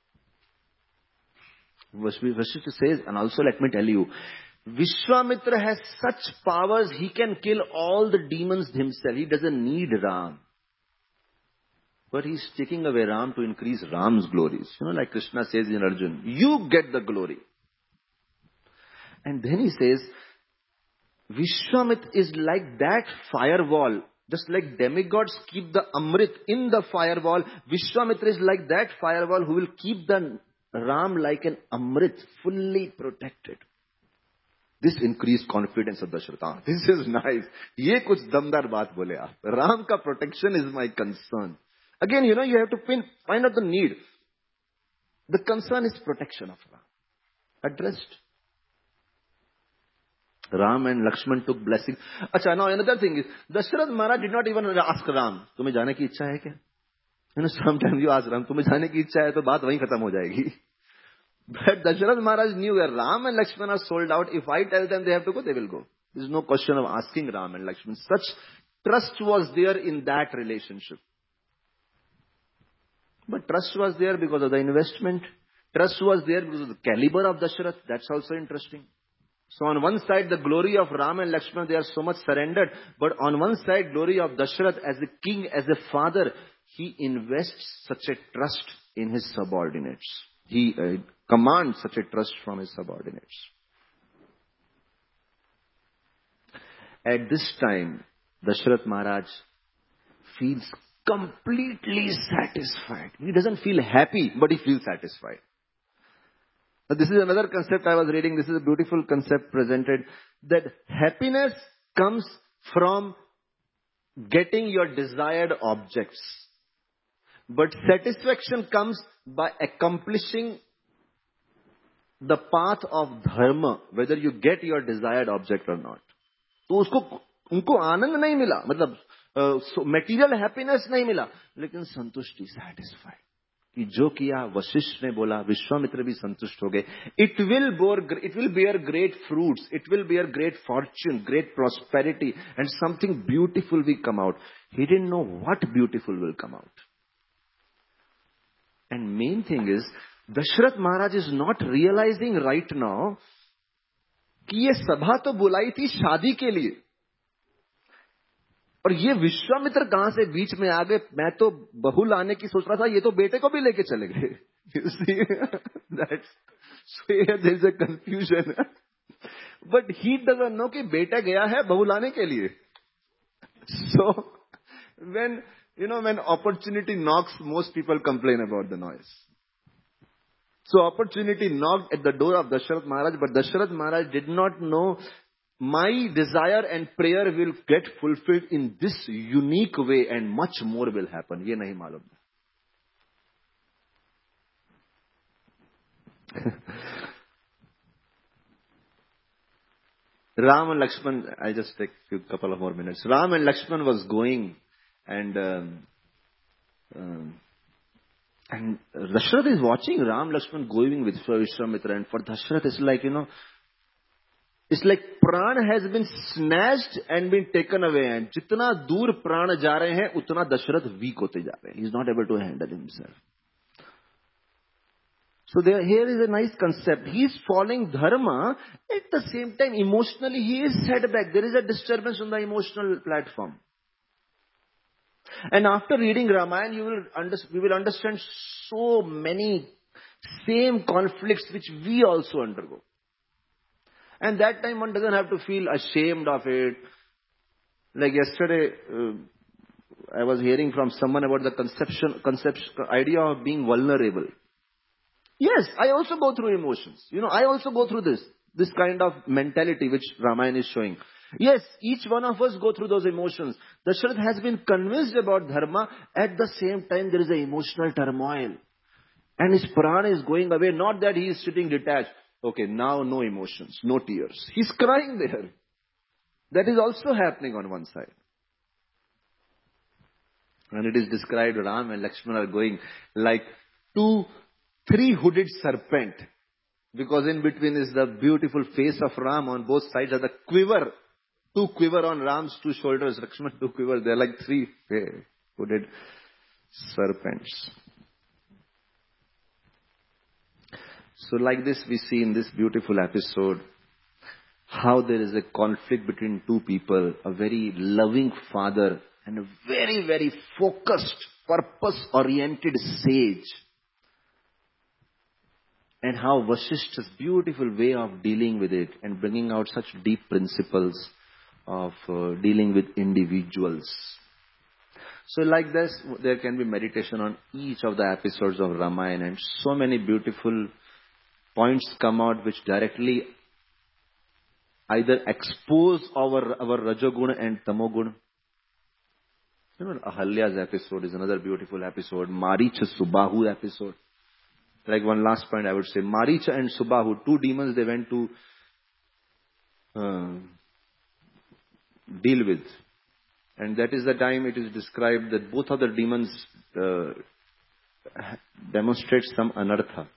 Vasishtha says, and also let me tell you, Vishwamitra has such powers, he can kill all the demons himself. He doesn't need Ram. But he's taking away Ram to increase Ram's glories. Like Krishna says in Arjun, you get the glory. And then he says, Vishwamitra is like that firewall. Just like demigods keep the Amrit in the firewall, Vishwamitra is like that firewall who will keep the Ram like an Amrit, fully protected. This increased confidence of Dashratha. This is nice. Ye kuch damdar baat bole aap. Ram ka protection is my concern. Again, you have to find out the need. The concern is protection of Ram. Addressed. Ram and Lakshman took blessing. Acha, now another thing is, Dashrath Maharaj did not even ask Ram, तुम्हें जाने की इच्छा है क्या? Sometimes you ask Ram, तुम्हें जाने की इच्छा है तो बात वहीं खत्म हो जाएगी. But Dashrath Maharaj knew that Ram and Lakshman are sold out. If I tell them they have to go, they will go. There is no question of asking Ram and Lakshman. Such trust was there in that relationship. But trust was there because of the investment. Trust was there because of the caliber of Dasharath. That's also interesting. So on one side, the glory of Ram and Lakshmana, they are so much surrendered. But on one side, glory of Dasharath as a king, as a father, he invests such a trust in his subordinates. He commands such a trust from his subordinates. At this time, Dasharath Maharaj feels completely satisfied. He doesn't feel happy, but he feels satisfied. But this is another concept I was reading. This is a beautiful concept presented, that happiness comes from getting your desired objects. But satisfaction comes by accomplishing the path of dharma, whether you get your desired object or not. तो उनको आनंद नहीं मिला, मतलब material happiness नहीं मिला, लेकिन संतुष्टि, satisfied. कि जो किया वशिष्ठ ने बोला, विश्वामित्र भी संतुष्ट हो गए. It will bear great fruits. It will bear great fortune, great prosperity, and something beautiful will come out. He didn't know what beautiful will come out. And main thing is, Dasharath Maharaj is not realizing right now कि ये सभा तो बुलाई थी शादी के लिए, और ये विश्वामित्र कहां से बीच में आ गए. मैं तो बहू लाने की सोच रहा था, ये तो बेटे को भी लेके चले गए. You see, that's so there is a confusion. But he doesn't know कि बेटा गया है बहू लाने के लिए. So when opportunity knocks, most people complain about the noise. So opportunity knocked at the door of Dasharath Maharaj, but Dasharath Maharaj did not know my desire and prayer will get fulfilled in this unique way and much more will happen. ये नहीं मालूम. Ram and Lakshman, I just take a couple of more minutes. Ram and Lakshman was going and Dasharath is watching Ram Lakshman going with Vishwamitra, and for Dasharath it's like, it's like Pran has been snatched and been taken away, and jitna dur Pran ja rahe hain, utna Dasharath weak hote ja rahe hain. He is not able to handle himself. So here is a nice concept. He is following dharma, at the same time emotionally he is set back. There is a disturbance on the emotional platform. And after reading Ramayana, we will understand so many same conflicts which we also undergo. And that time one doesn't have to feel ashamed of it. Like yesterday, I was hearing from someone about the idea of being vulnerable. Yes, I also go through emotions. I also go through this kind of mentality which Ramayana is showing. Yes, each one of us go through those emotions. Dasharath has been convinced about dharma. At the same time, there is an emotional turmoil. And his prana is going away. Not that he is sitting detached. Okay, now no emotions, no tears. He's crying there. That is also happening on one side. And it is described Ram and Lakshmana are going like three-hooded serpent. Because in between is the beautiful face of Ram. On both sides are the quiver. Two quiver on Ram's two shoulders. Lakshmana two quiver. They are like three-hooded serpents. So like this we see in this beautiful episode how there is a conflict between two people, a very loving father and a very, very focused, purpose-oriented sage. And how Vashishta's beautiful way of dealing with it and bringing out such deep principles of dealing with individuals. So like this, there can be meditation on each of the episodes of Ramayana, and so many beautiful points come out which directly either expose our Rajoguna and Tamoguna. Ahalya's episode is another beautiful episode. Maricha Subahu episode. Like one last point I would say, Maricha and Subahu, two demons they went to deal with. And that is the time it is described that both of the demons demonstrate some anartha.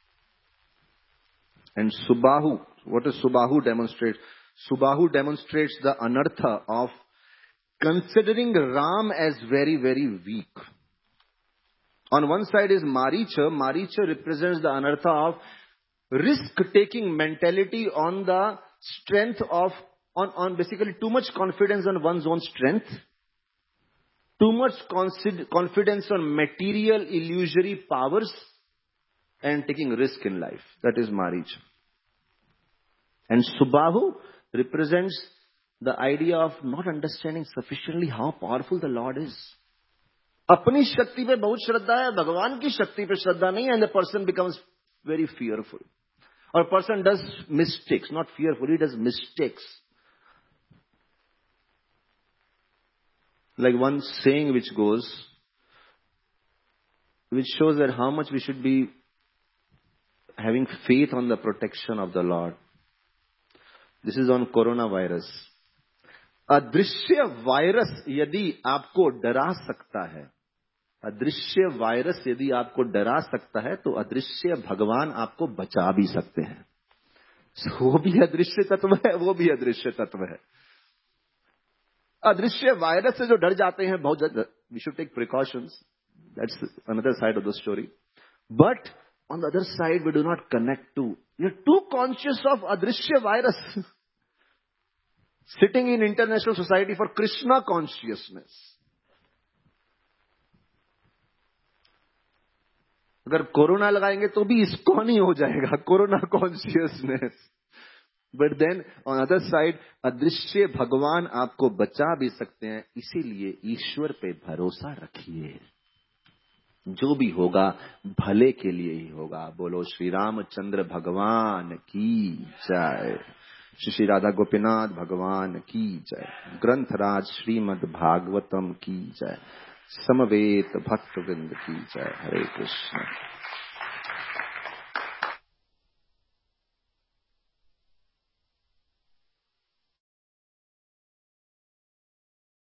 And Subahu, what does Subahu demonstrate? Subahu demonstrates the anartha of considering Ram as very, very weak. On one side is Maricha. Maricha represents the anartha of risk-taking mentality on the strength of, on basically too much confidence on one's own strength, too much confidence on material illusory powers, and taking risk in life. That is Maricha. And Subahu represents the idea of not understanding sufficiently how powerful the Lord is. अपनी शक्ति पे बहुत श्रद्धा है, भगवान की शक्ति पे श्रद्धा नहीं है, and the person becomes very fearful. Or person does mistakes, not fearful, he does mistakes. Like one saying which goes, which shows that how much we should be having faith on the protection of the Lord. This is on coronavirus. अदृश्य virus यदि आपको डरा सकता है, अदृश्य virus यदि आपको डरा सकता है, तो अदृश्य भगवान आपको बचा भी सकते हैं. वो भी अदृश्य तत्व है, वो भी अदृश्य तत्व है. अदृश्य वायरस से जो डर जाते हैं बहुत ज्यादा, we should take precautions. That's another side of the story. But on the other side we do not connect to, we are too conscious of अदृश्य virus. Sitting in International Society for Krishna Consciousness. अगर corona लगाएंगे तो भी ISKCON ही हो जाएगा, corona consciousness. But then on other side अदृश्य भगवान आपको बचा भी सकते हैं. इसीलिए ईश्वर पे भरोसा रखिए. जो भी होगा भले के लिए ही होगा. बोलो श्री रामचंद्र भगवान की जय. श्री राधा गोपीनाथ भगवान की जय. ग्रंथराज श्रीमद् भागवतम की जय. समवेत भक्त वृंद की जय. हरे कृष्ण.